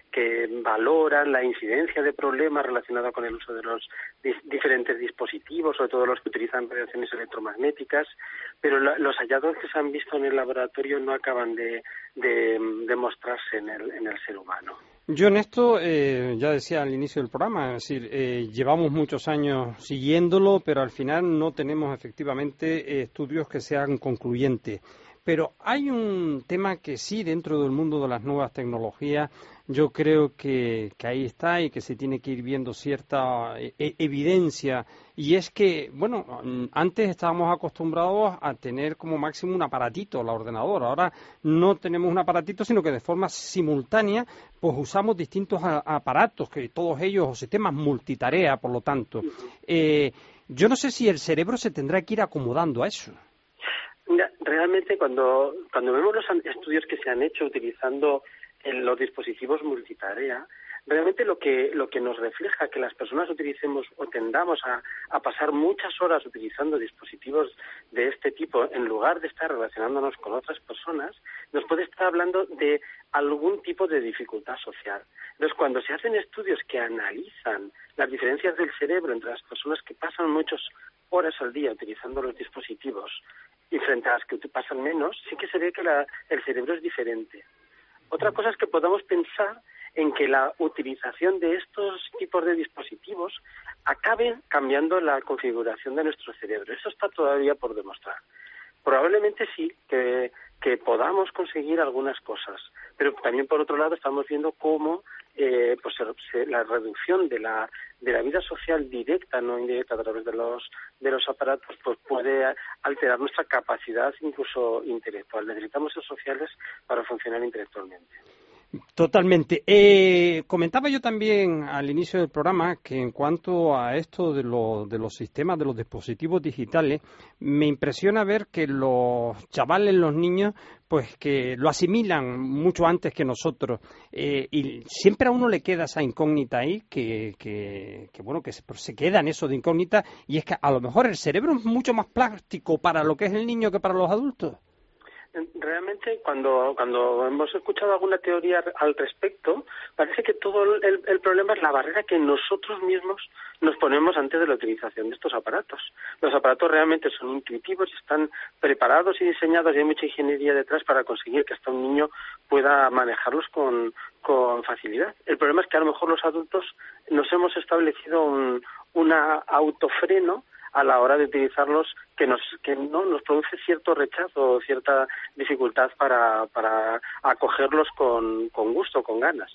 Speaker 13: que valoran la incidencia de problemas relacionados con el uso de los diferentes dispositivos, sobre todo los que utilizan radiaciones electromagnéticas, pero los hallazgos que se han visto en el laboratorio no acaban de demostrarse en el ser humano.
Speaker 11: Yo en esto, ya decía al inicio del programa, es decir, llevamos muchos años siguiéndolo, pero al final no tenemos efectivamente estudios que sean concluyentes. Pero hay un tema que sí, dentro del mundo de las nuevas tecnologías, yo creo que ahí está y que se tiene que ir viendo cierta evidencia. Y es que, bueno, antes estábamos acostumbrados a tener como máximo un aparatito, la ordenadora. Ahora no tenemos un aparatito, sino que de forma simultánea pues usamos distintos aparatos, que todos ellos, o sistemas multitarea, por lo tanto. Yo no sé si el cerebro se tendrá que ir acomodando a eso.
Speaker 13: Realmente cuando vemos los estudios que se han hecho utilizando los dispositivos multitarea, realmente lo que nos refleja que las personas utilicemos o tendamos a pasar muchas horas utilizando dispositivos de este tipo en lugar de estar relacionándonos con otras personas, nos puede estar hablando de algún tipo de dificultad social. Entonces, cuando se hacen estudios que analizan las diferencias del cerebro entre las personas que pasan muchas horas al día utilizando los dispositivos y frente a las que pasan menos, sí que se ve que el cerebro es diferente. Otra cosa es que podamos pensar en que la utilización de estos tipos de dispositivos acabe cambiando la configuración de nuestro cerebro. Eso está todavía por demostrar. Probablemente sí, que podamos conseguir algunas cosas, pero también por otro lado estamos viendo cómo la reducción de la vida social directa, no indirecta, a través de los aparatos, pues puede alterar nuestra capacidad incluso intelectual. Necesitamos ser sociales para funcionar intelectualmente.
Speaker 11: Totalmente. Comentaba yo también al inicio del programa que en cuanto a esto de los sistemas, de los dispositivos digitales, me impresiona ver que los chavales, los niños, pues que lo asimilan mucho antes que nosotros. Y siempre a uno le queda esa incógnita ahí, que se queda en eso de incógnita, y es que a lo mejor el cerebro es mucho más plástico para lo que es el niño que para los adultos.
Speaker 13: Realmente, cuando hemos escuchado alguna teoría al respecto, parece que todo el problema es la barrera que nosotros mismos nos ponemos antes de la utilización de estos aparatos. Los aparatos realmente son intuitivos, están preparados y diseñados y hay mucha ingeniería detrás para conseguir que hasta un niño pueda manejarlos con facilidad. El problema es que a lo mejor los adultos nos hemos establecido un autofreno a la hora de utilizarlos que nos produce cierto rechazo o cierta dificultad para acogerlos con gusto, con ganas.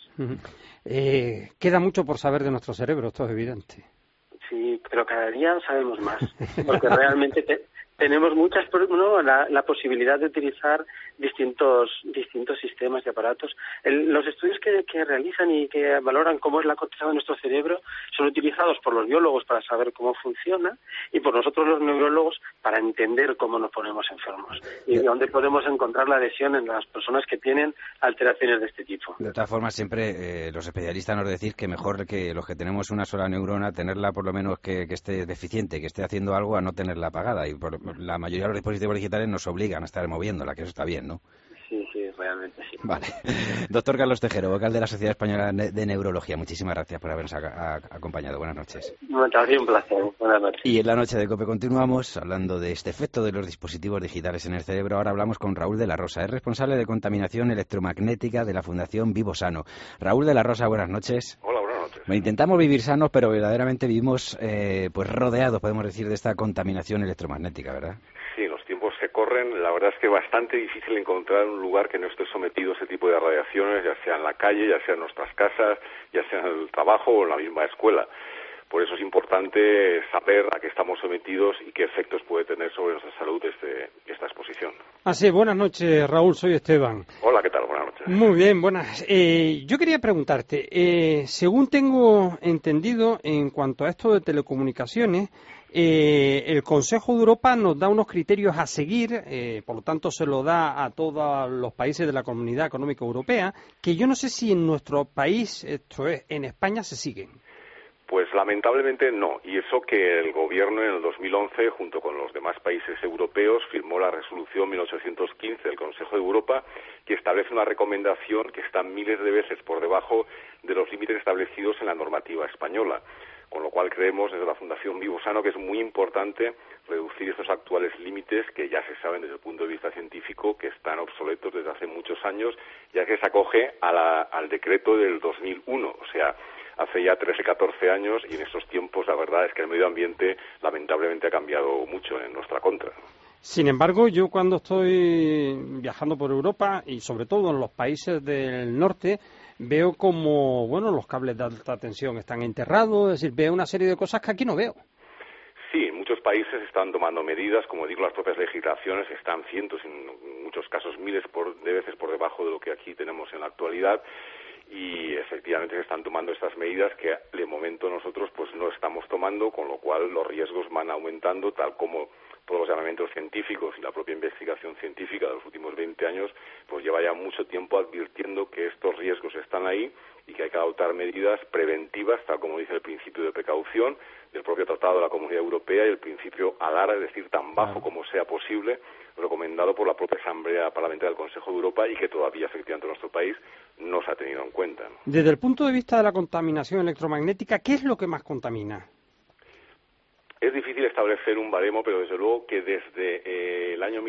Speaker 11: Queda mucho por saber de nuestro cerebro, esto es evidente.
Speaker 13: Sí, pero cada día sabemos más, porque realmente tenemos la posibilidad de utilizar distintos sistemas y aparatos. Los estudios que realizan y que valoran cómo es la construcción de nuestro cerebro son utilizados por los biólogos para saber cómo funciona y por nosotros los neurólogos para entender cómo nos ponemos enfermos y dónde podemos encontrar la adhesión en las personas que tienen alteraciones de este tipo.
Speaker 5: De todas formas, siempre los especialistas nos decís que mejor que los que tenemos una sola neurona, tenerla por lo menos que esté deficiente, que esté haciendo algo, a no tenerla apagada. Y la mayoría de los dispositivos digitales nos obligan a estar moviéndola, que eso está bien, ¿no?
Speaker 13: Sí, realmente sí.
Speaker 5: Vale. Doctor Carlos Tejero, vocal de la Sociedad Española de Neurología, muchísimas gracias por habernos acompañado. Buenas noches.
Speaker 13: Ha sido un placer. Buenas noches.
Speaker 5: Y en la noche de COPE continuamos hablando de este efecto de los dispositivos digitales en el cerebro. Ahora hablamos con Raúl de la Rosa, es responsable de contaminación electromagnética de la Fundación Vivo Sano. Raúl de la Rosa, buenas noches.
Speaker 14: Hola, buenas noches.
Speaker 5: Intentamos vivir sanos, pero verdaderamente vivimos pues rodeados, podemos decir, de esta contaminación electromagnética, ¿verdad?
Speaker 14: Sí, los tiempos se corren. La verdad es que es bastante difícil encontrar un lugar que no esté sometido a ese tipo de radiaciones, ya sea en la calle, ya sea en nuestras casas, ya sea en el trabajo o en la misma escuela. Por eso es importante saber a qué estamos sometidos y qué efectos puede tener sobre nuestra salud esta exposición.
Speaker 11: Así, buenas noches, Raúl, soy Esteban.
Speaker 14: Hola, ¿qué tal? Buenas noches.
Speaker 11: Muy bien, buenas. Yo quería preguntarte, según tengo entendido, en cuanto a esto de telecomunicaciones, el Consejo de Europa nos da unos criterios a seguir, por lo tanto se lo da a todos los países de la Comunidad Económica Europea, que yo no sé si en nuestro país, esto es, en España, se siguen.
Speaker 14: Pues lamentablemente no, y eso que el gobierno en el 2011, junto con los demás países europeos, firmó la resolución 1815 del Consejo de Europa, que establece una recomendación que está miles de veces por debajo de los límites establecidos en la normativa española. Con lo cual creemos desde la Fundación Vivo Sano que es muy importante reducir estos actuales límites que ya se saben desde el punto de vista científico que están obsoletos desde hace muchos años, ya que se acoge al decreto del 2001, o sea, hace ya 13, 14 años, y en estos tiempos la verdad es que el medio ambiente lamentablemente ha cambiado mucho en nuestra contra.
Speaker 11: Sin embargo, yo cuando estoy viajando por Europa y sobre todo en los países del norte, veo como, bueno, los cables de alta tensión están enterrados, es decir, veo una serie de cosas que aquí no veo.
Speaker 14: Sí, en muchos países están tomando medidas, como digo, las propias legislaciones están cientos, en muchos casos miles de veces por debajo de lo que aquí tenemos en la actualidad, y efectivamente se están tomando estas medidas que de momento nosotros pues no estamos tomando, con lo cual los riesgos van aumentando, tal como todos los llamamientos científicos y la propia investigación científica de los últimos 20 años pues lleva ya mucho tiempo advirtiendo que estos riesgos están ahí y que hay que adoptar medidas preventivas, tal como dice el principio de precaución del propio Tratado de la Comunidad Europea y el principio ALARA, es decir, tan bajo como sea posible, recomendado por la propia Asamblea Parlamentaria del Consejo de Europa y que todavía efectivamente en nuestro país no se ha tenido en cuenta, ¿no?
Speaker 11: Desde el punto de vista de la contaminación electromagnética, ¿qué es lo que más contamina?
Speaker 14: Es difícil establecer un baremo, pero desde luego que desde el año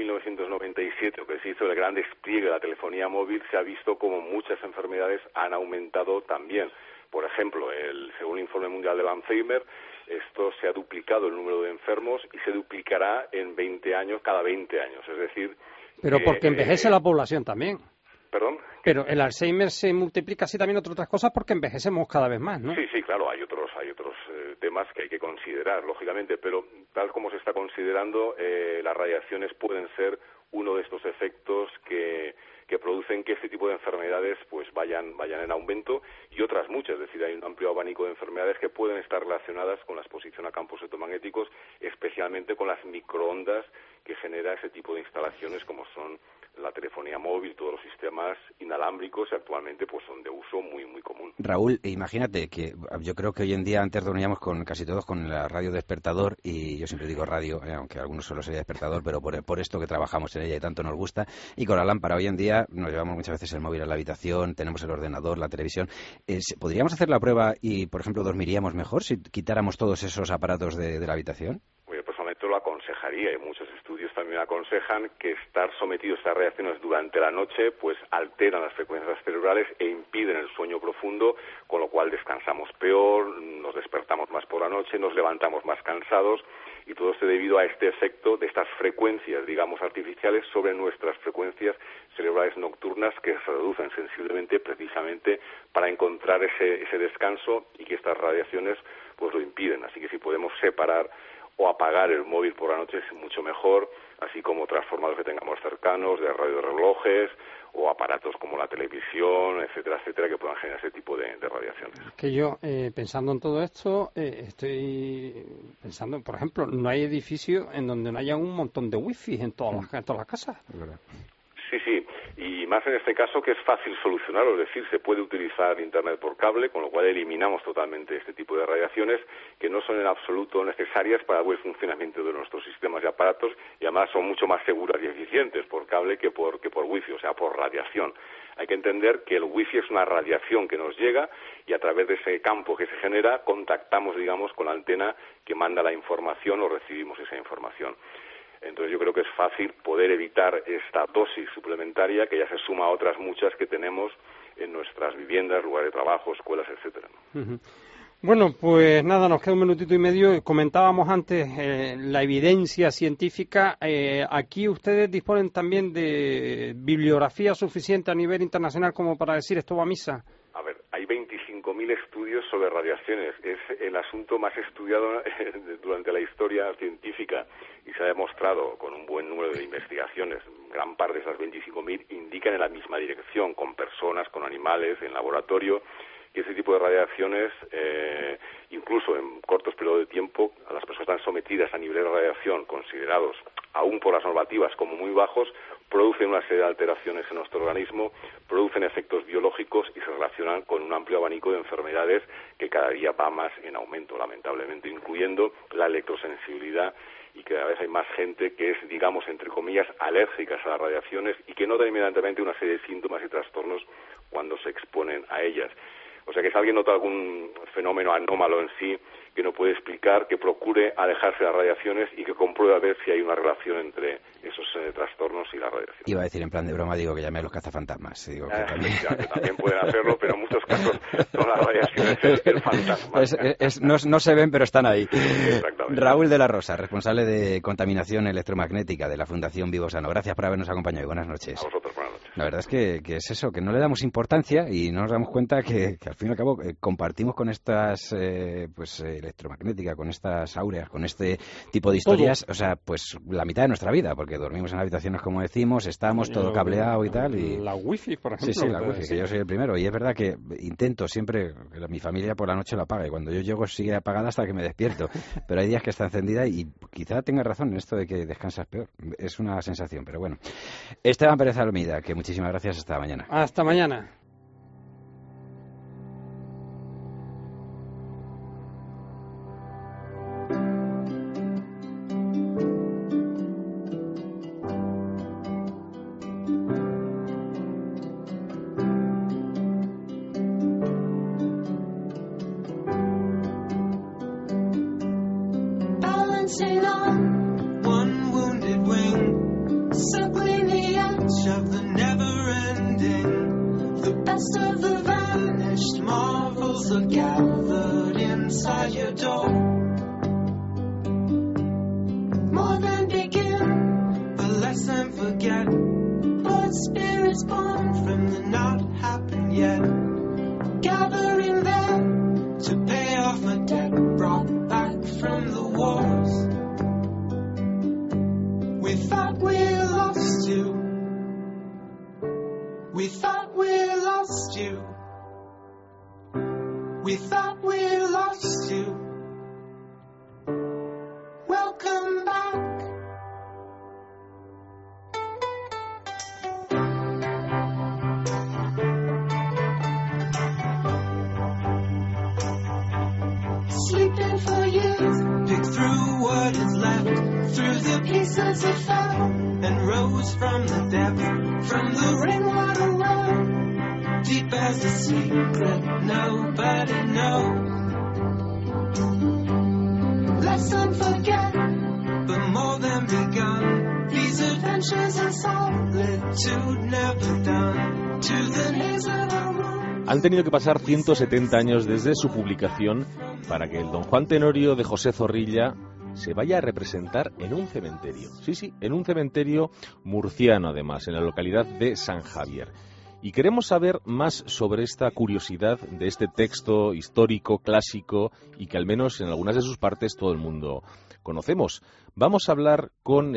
Speaker 14: 1997, que se hizo el gran despliegue de la telefonía móvil, se ha visto como muchas enfermedades han aumentado también. Por ejemplo, según el Informe Mundial del Alzheimer, esto se ha duplicado el número de enfermos y se duplicará en 20 años, cada 20 años. Es decir...
Speaker 11: Pero porque envejece la población también.
Speaker 14: ¿Perdón?
Speaker 11: Pero el Alzheimer se multiplica así también, entre otras cosas, porque envejecemos cada vez más, ¿no?
Speaker 14: Sí, claro, hay otros temas que hay que considerar, lógicamente, pero tal como se está considerando, las radiaciones pueden ser uno de estos efectos que producen que este tipo de enfermedades pues vayan en aumento, y otras muchas, es decir, hay un amplio abanico de enfermedades que pueden estar relacionadas con la exposición a campos electromagnéticos, especialmente con las microondas que genera ese tipo de instalaciones como son la telefonía móvil, todos los sistemas inalámbricos actualmente pues son de uso muy muy común.
Speaker 5: Raúl, imagínate que yo creo que hoy en día antes dormíamos con casi todos con la radio despertador, y yo siempre digo radio, aunque algunos solo sería despertador, pero por esto que trabajamos en ella y tanto nos gusta, y con la lámpara hoy en día nos llevamos muchas veces el móvil a la habitación, tenemos el ordenador, la televisión. ¿Podríamos hacer la prueba y, por ejemplo, dormiríamos mejor si quitáramos todos esos aparatos de la habitación?
Speaker 14: Yo personalmente lo aconsejaría, y muchos estudios también aconsejan que estar sometidos a estas reacciones durante la noche pues alteran las frecuencias cerebrales e impiden el sueño profundo, con lo cual descansamos peor, nos despertamos más por la noche, nos levantamos más cansados, y todo esto debido a este efecto de estas frecuencias, digamos, artificiales sobre nuestras frecuencias cerebrales nocturnas, que se reducen sensiblemente precisamente para encontrar ese descanso, y que estas radiaciones pues lo impiden. Así que si podemos separar o apagar el móvil por la noche es mucho mejor, así como transformadores que tengamos cercanos, de radiorelojes o aparatos como la televisión, etcétera, etcétera, que puedan generar ese tipo de radiaciones.
Speaker 11: Que yo, pensando en todo esto, estoy pensando, por ejemplo, no hay edificio en donde no haya un montón de wifi en todas las casas.
Speaker 14: Sí, y más en este caso que es fácil solucionarlo, es decir, se puede utilizar Internet por cable, con lo cual eliminamos totalmente este tipo de radiaciones que no son en absoluto necesarias para el buen funcionamiento de nuestros sistemas y aparatos, y además son mucho más seguras y eficientes por cable que por wifi, o sea, por radiación. Hay que entender que el wifi es una radiación que nos llega, y a través de ese campo que se genera contactamos, digamos, con la antena que manda la información o recibimos esa información. Entonces yo creo que es fácil poder evitar esta dosis suplementaria que ya se suma a otras muchas que tenemos en nuestras viviendas, lugares de trabajo, escuelas, etcétera.
Speaker 11: Bueno, pues nada, nos queda un minutito y medio. Comentábamos antes la evidencia científica. Aquí ustedes disponen también de bibliografía suficiente a nivel internacional como para decir esto va a misa.
Speaker 14: A ver, hay 25.000 estudios sobre radiaciones. Es el asunto más estudiado durante la historia científica, y se ha demostrado con un buen número de investigaciones. Gran parte de esas 25.000 indican en la misma dirección, con personas, con animales, en laboratorio, que ese tipo de radiaciones, incluso en cortos periodos de tiempo, a las personas que están sometidas a niveles de radiación considerados, aún por las normativas, como muy bajos, producen una serie de alteraciones en nuestro organismo, producen efectos biológicos y se relacionan con un amplio abanico de enfermedades que cada día va más en aumento, lamentablemente, incluyendo la electrosensibilidad, y cada vez hay más gente que es, digamos, entre comillas, alérgicas a las radiaciones y que nota inmediatamente una serie de síntomas y trastornos cuando se exponen a ellas. O sea que si alguien nota algún fenómeno anómalo en sí que no puede explicar, que procure alejarse de las radiaciones y que compruebe a ver si hay una relación entre esos trastornos y la radiación.
Speaker 5: Iba a decir en plan de broma, digo que llame a los cazafantasmas. Digo que
Speaker 14: también pueden hacerlo, pero en muchos casos son las radiaciones el fantasma.
Speaker 5: No se ven, pero están ahí. Raúl de la Rosa, responsable de contaminación electromagnética de la Fundación Vivo Sano. Gracias por habernos acompañado y buenas noches.
Speaker 14: A vosotros, buenas noches.
Speaker 5: La verdad es que es eso, que no le damos importancia y no nos damos cuenta que al fin y al cabo compartimos con estas electromagnética, con estas áureas, con este tipo de historias, todo. O sea, pues la mitad de nuestra vida, porque dormimos en habitaciones, como decimos, estamos todo cableado y tal. Y
Speaker 11: la wifi, por ejemplo.
Speaker 5: Sí, la wifi, que yo soy el primero. Y es verdad que intento siempre, que mi familia por la noche la apaga y cuando yo llego sigue apagada hasta que me despierto. Pero hay días que está encendida y quizá tenga razón en esto de que descansas peor. Es una sensación, pero bueno. Esteban Pérez Almeida, que muchísimas gracias. Hasta mañana.
Speaker 11: Hasta mañana.
Speaker 4: Han tenido que pasar 170 años desde su publicación para que el Don Juan Tenorio de José Zorrilla se vaya a representar en un cementerio. Sí, en un cementerio murciano, además, en la localidad de San Javier. Y queremos saber más sobre esta curiosidad de este texto histórico, clásico, y que al menos en algunas de sus partes todo el mundo conocemos. Vamos a hablar con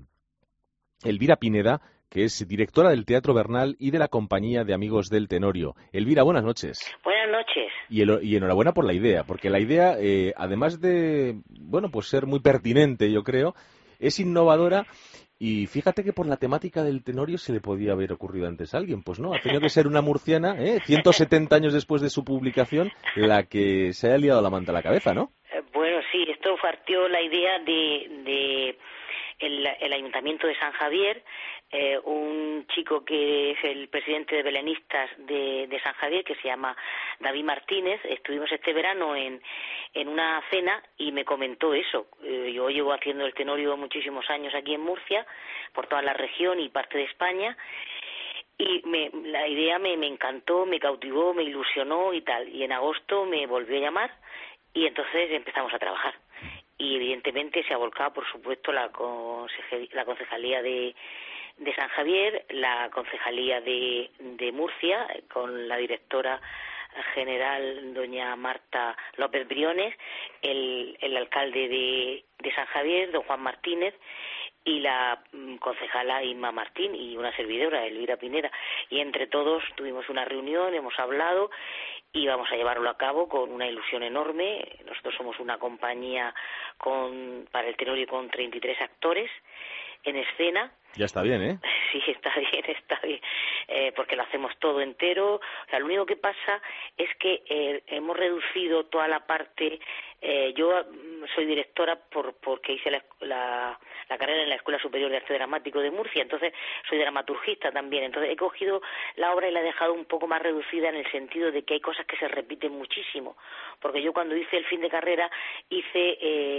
Speaker 4: Elvira Pineda, que es directora del Teatro Bernal y de la Compañía de Amigos del Tenorio. Elvira, buenas noches.
Speaker 15: Buenas noches.
Speaker 4: Y enhorabuena por la idea, porque la idea, además de, pues ser muy pertinente, yo creo, es innovadora. Y fíjate que por la temática del Tenorio se le podía haber ocurrido antes a alguien. Pues no, ha tenido que ser una murciana, 170 años después de su publicación, la que se haya liado la manta a la cabeza, ¿no?
Speaker 15: Bueno, sí, esto partió la idea de el Ayuntamiento de San Javier, un chico que es el presidente de belenistas de San Javier, que se llama David Martínez. Estuvimos este verano en una cena y me comentó eso. Yo llevo haciendo el Tenorio muchísimos años aquí en Murcia, por toda la región y parte de España, y la idea me encantó, me cautivó, me ilusionó y tal. Y en agosto me volvió a llamar y entonces empezamos a trabajar. Y evidentemente se ha volcado, por supuesto, la concejalía de San Javier, la concejalía de Murcia, con la directora general, doña Marta López Briones, el alcalde de San Javier, don Juan Martínez, y la concejala Inma Martín y una servidora, Elvira Pineda. Y entre todos tuvimos una reunión, hemos hablado y vamos a llevarlo a cabo con una ilusión enorme. Nosotros somos una compañía para el Tenorio con 33 actores en escena.
Speaker 4: Ya está bien, ¿eh?
Speaker 15: Sí, está bien, porque lo hacemos todo entero. O sea, lo único que pasa es que hemos reducido toda la parte. Yo soy directora porque hice la carrera en la Escuela Superior de Arte Dramático de Murcia, entonces soy dramaturgista también. Entonces he cogido la obra y la he dejado un poco más reducida en el sentido de que hay cosas que se repiten muchísimo. Porque yo cuando hice el fin de carrera hice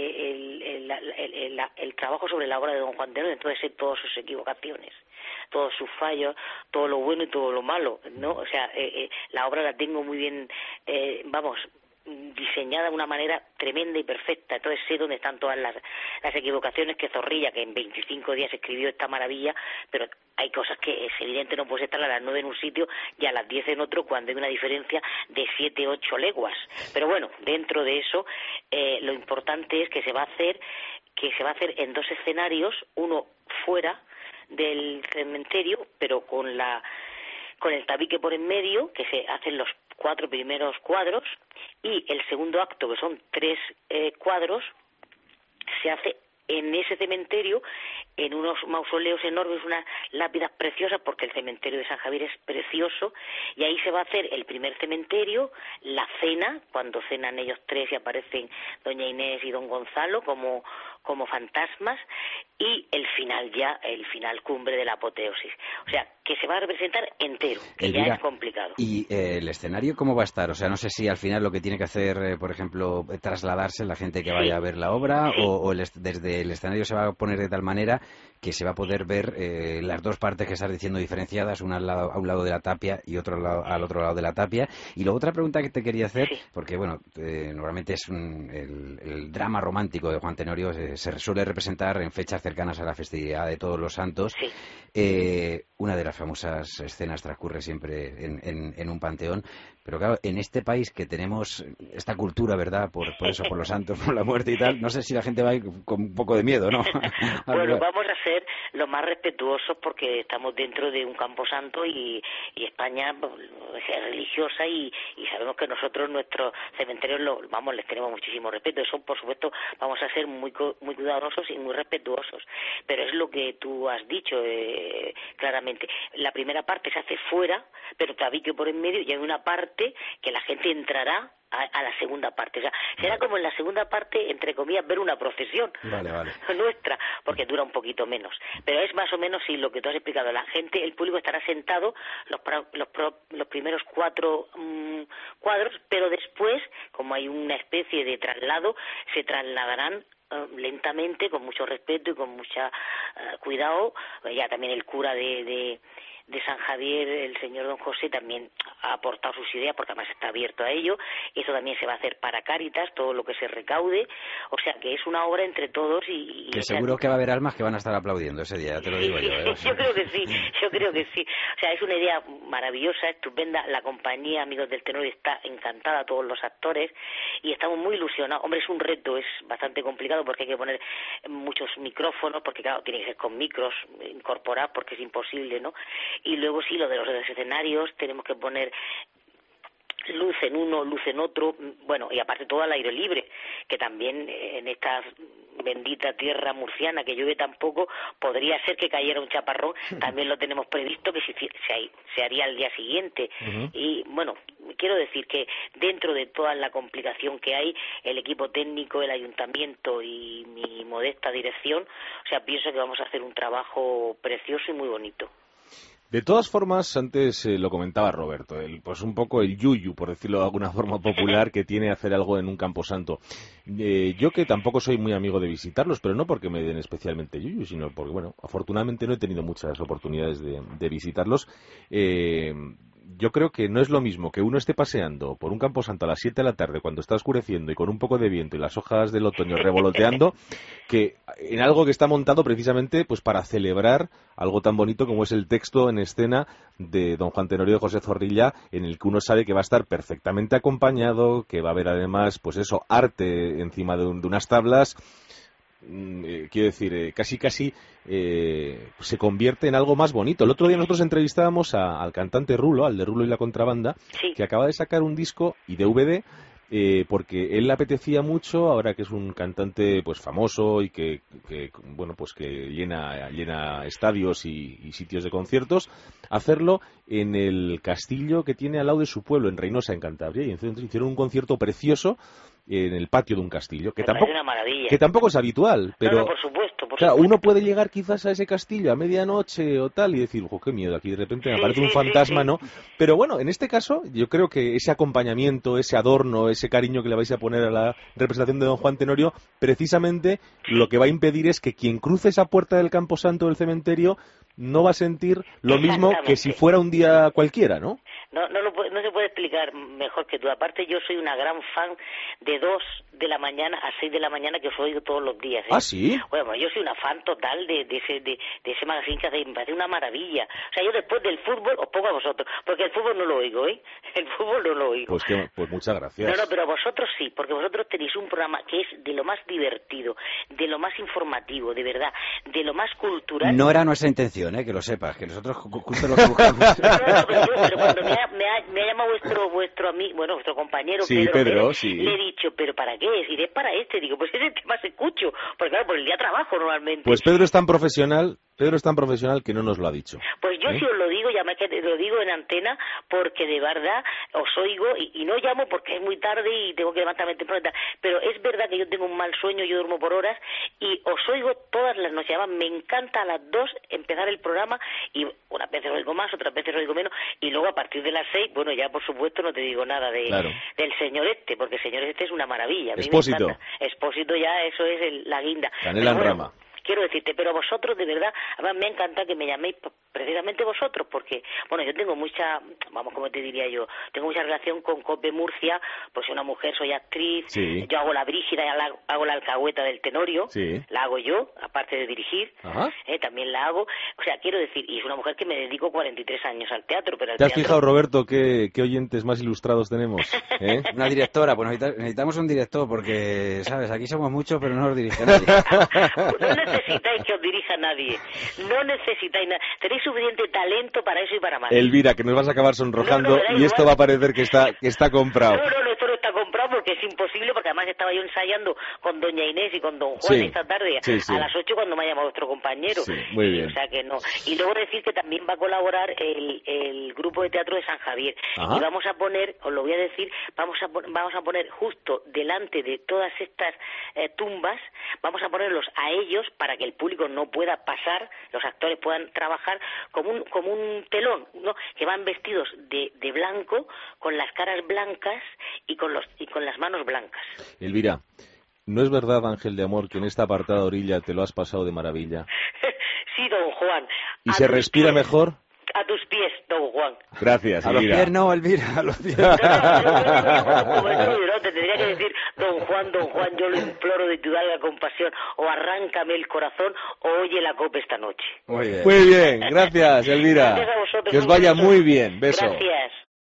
Speaker 15: el trabajo sobre la obra de don Juan Tenorio, entonces sé todas sus equivocaciones, todos sus fallos, todo lo bueno y todo lo malo, ¿no? O sea, la obra la tengo muy bien, diseñada de una manera tremenda y perfecta. Entonces sé dónde están todas las equivocaciones que Zorrilla, que en 25 días escribió esta maravilla, pero hay cosas que es evidente, no puedes estar a las 9 en un sitio y a las 10 en otro cuando hay una diferencia de 7, 8 leguas. Pero bueno, dentro de eso lo importante es que se va a hacer en 2 escenarios, uno fuera del cementerio, pero con el tabique por en medio, que se hacen los 4 primeros cuadros, y el segundo acto, que son 3 cuadros, se hace en ese cementerio, en unos mausoleos enormes, unas lápidas preciosas, porque el cementerio de San Javier es precioso, y ahí se va a hacer el primer cementerio, la cena, cuando cenan ellos 3 y aparecen doña Inés y don Gonzalo como fantasmas, y el final cumbre de la apoteosis. O sea, que se va a representar entero, que
Speaker 5: Elvira,
Speaker 15: ya es complicado.
Speaker 5: ¿Y el escenario cómo va a estar? O sea, no sé si al final lo que tiene que hacer, por ejemplo, trasladarse la gente que vaya a ver la obra, o desde el escenario se va a poner de tal manera que se va a poder ver las dos partes que estás diciendo diferenciadas, una a un lado de la tapia y otro al otro lado de la tapia. Y luego otra pregunta que te quería hacer, porque bueno, normalmente es el drama romántico de Juan Tenorio, se suele representar en fechas cercanas a la festividad de Todos los Santos. Una de las famosas escenas transcurre siempre en un panteón, pero claro, en este país que tenemos esta cultura, ¿verdad? Por eso, por los santos, por la muerte y tal, no sé si la gente va a ir con un poco de miedo, ¿no?
Speaker 15: Bueno, vamos a ser lo más respetuosos porque estamos dentro de un camposanto y España es religiosa y sabemos que nosotros nuestros cementerios les tenemos muchísimo respeto. Eso, por supuesto, vamos a ser muy cuidadosos y muy respetuosos. Pero es lo que tú has dicho claramente. La primera parte se hace fuera, pero tabique por en medio, y hay una parte que la gente entrará a la segunda parte. O sea, será como en la segunda parte, entre comillas, ver una procesión nuestra, porque dura un poquito menos. Pero es más o menos lo que tú has explicado. La gente, el público estará sentado los primeros 4 cuadros, pero después, como hay una especie de traslado, se trasladarán lentamente, con mucho respeto y con mucha cuidado. Ya también el cura de San Javier, el señor don José, también ha aportado sus ideas porque además está abierto a ello. Eso también se va a hacer para Cáritas, todo lo que se recaude. O sea que es una obra entre todos y
Speaker 5: que seguro que va a haber almas que van a estar aplaudiendo ese día, ya te lo digo yo.
Speaker 15: Yo creo que sí. O sea, es una idea maravillosa, estupenda. La compañía Amigos del Tenor está encantada, todos los actores, y estamos muy ilusionados. Hombre, es un reto, es bastante complicado porque hay que poner muchos micrófonos, porque claro, tiene que ser con micros incorporados porque es imposible, ¿no? Y luego sí, lo de los escenarios, tenemos que poner luz en uno, luz en otro, bueno, y aparte todo al aire libre, que también en esta bendita tierra murciana que llueve tan poco, podría ser que cayera un chaparrón, también lo tenemos previsto que se haría al día siguiente. Y bueno, quiero decir que dentro de toda la complicación que hay, el equipo técnico, el ayuntamiento y mi modesta dirección, o sea, pienso que vamos a hacer un trabajo precioso y muy bonito.
Speaker 4: De todas formas, antes lo comentaba Roberto, pues un poco el yuyu, por decirlo de alguna forma popular, que tiene hacer algo en un camposanto. Yo que tampoco soy muy amigo de visitarlos, pero no porque me den especialmente yuyu, sino porque, bueno, afortunadamente no he tenido muchas oportunidades de visitarlos. Yo creo que no es lo mismo que uno esté paseando por un camposanto a las 7 de la tarde cuando está oscureciendo y con un poco de viento y las hojas del otoño revoloteando, que en algo que está montado precisamente pues para celebrar algo tan bonito como es el texto en escena de don Juan Tenorio de José Zorrilla, en el que uno sabe que va a estar perfectamente acompañado, que va a haber además, pues eso, arte encima de unas tablas. Quiero decir, casi se convierte en algo más bonito. El otro día nosotros entrevistábamos al cantante Rulo, al de Rulo y la Contrabanda, que acaba de sacar un disco y DVD porque él le apetecía mucho, ahora que es un cantante pues famoso y que bueno, pues que llena estadios y sitios de conciertos, hacerlo en el castillo que tiene al lado de su pueblo, en Reynosa, en Cantabria, y entonces hicieron un concierto precioso en el patio de un castillo, que tampoco es habitual, pero
Speaker 15: no, por supuesto,
Speaker 4: claro, uno puede llegar quizás a ese castillo a medianoche o tal y decir, ojo, qué miedo, aquí de repente me aparece un fantasma, ¿no? Pero bueno, en este caso yo creo que ese acompañamiento, ese adorno, ese cariño que le vais a poner a la representación de don Juan Tenorio, precisamente lo que va a impedir es que quien cruce esa puerta del Camposanto del cementerio no va a sentir lo mismo que si fuera un día cualquiera, ¿no?
Speaker 15: No se puede explicar mejor que tú. Aparte, yo soy una gran fan de 2 de la mañana a 6 de la mañana, que os oigo todos los días.
Speaker 4: ¿Ah, sí?
Speaker 15: Bueno, yo soy una fan total de ese magazine que hacéis. Me parece una maravilla. O sea, yo después del fútbol os pongo a vosotros, porque el fútbol no lo oigo, ¿eh? El fútbol no lo oigo.
Speaker 4: Pues muchas gracias.
Speaker 15: No, pero vosotros sí, porque vosotros tenéis un programa que es de lo más divertido, de lo más informativo, de verdad, de lo más cultural.
Speaker 5: No era nuestra intención, que lo sepas, que nosotros justo lo que buscamos.
Speaker 15: Pero cuando me ha llamado vuestro amigo, bueno, vuestro compañero,
Speaker 4: sí, Pedro, sí.
Speaker 15: Le he dicho, ¿pero para qué? Y es para este. Digo, pues es el que más escucho, porque claro, por el día trabajo normalmente.
Speaker 4: Pues Pedro es tan profesional que no nos lo ha dicho.
Speaker 15: Pues yo sí os lo digo, ya lo digo en antena, porque de verdad os oigo, y no llamo porque es muy tarde y tengo que levantarme temprano, pero es verdad que yo tengo un mal sueño, yo duermo por horas, y os oigo todas las noches. Además, me encanta a las 2 empezar el programa, y unas veces oigo más, otras veces oigo menos, y luego a partir de las 6, bueno, ya por supuesto no te digo nada del señor este, porque el señor este es una maravilla. A mí
Speaker 4: Expósito.
Speaker 15: me encanta. Expósito ya, eso es la guinda.
Speaker 4: Canela en rama.
Speaker 15: Quiero decirte, pero vosotros, de verdad, además me encanta que me llaméis precisamente vosotros, porque, bueno, yo tengo mucha, ¿cómo te diría yo? Tengo mucha relación con COPE Murcia, pues soy una mujer, soy actriz,
Speaker 4: sí.
Speaker 15: Yo hago la Brígida, hago la alcahueta del Tenorio,
Speaker 4: sí.
Speaker 15: La hago yo, aparte de dirigir, también la hago, o sea, quiero decir, y es una mujer que me dedico 43 años al teatro, pero al
Speaker 4: ¿Te has
Speaker 15: teatro...
Speaker 4: fijado, Roberto, qué oyentes más ilustrados tenemos?
Speaker 5: Una directora, pues necesitamos un director, porque, ¿sabes? Aquí somos muchos, pero no nos dirige nadie.
Speaker 15: No necesitáis que os dirija nadie, no necesitáis nada, tenéis suficiente talento para eso y para más.
Speaker 4: Elvira, que nos vas a acabar sonrojando y esto va a parecer que está comprado.
Speaker 15: No, esto no está comprado porque es imposible, porque además estaba yo ensayando con doña Inés y con don Juan esta tarde a las 8 cuando me ha llamado vuestro compañero.
Speaker 4: Sí, muy bien.
Speaker 15: O sea que no. Y luego decir que también va a colaborar el grupo de teatro de San Javier.
Speaker 4: Ajá.
Speaker 15: Y vamos a poner, os lo voy a decir, vamos a poner justo delante de todas estas tumbas, vamos a ponerlos a ellos para que el público no pueda pasar, los actores puedan trabajar como un telón, ¿no? Que van vestidos de blanco, con las caras blancas y con las manos blancas.
Speaker 4: Elvira, ¿no es verdad, Ángel de Amor, que en esta apartada orilla te lo has pasado de maravilla?
Speaker 15: Sí, don Juan.
Speaker 4: ¿Y se respira mejor?
Speaker 15: A tus pies, don Juan.
Speaker 4: Gracias,
Speaker 5: Elvira. A los pies no, Elvira, a los pies. No,
Speaker 15: te tendría que decir, don Juan, yo lo imploro de tu larga compasión, o arráncame el corazón, o oye la copa esta noche.
Speaker 4: Muy bien, gracias, Elvira.
Speaker 15: Gracias a vosotros.
Speaker 4: Que os vaya muy bien. Beso.
Speaker 15: Gracias.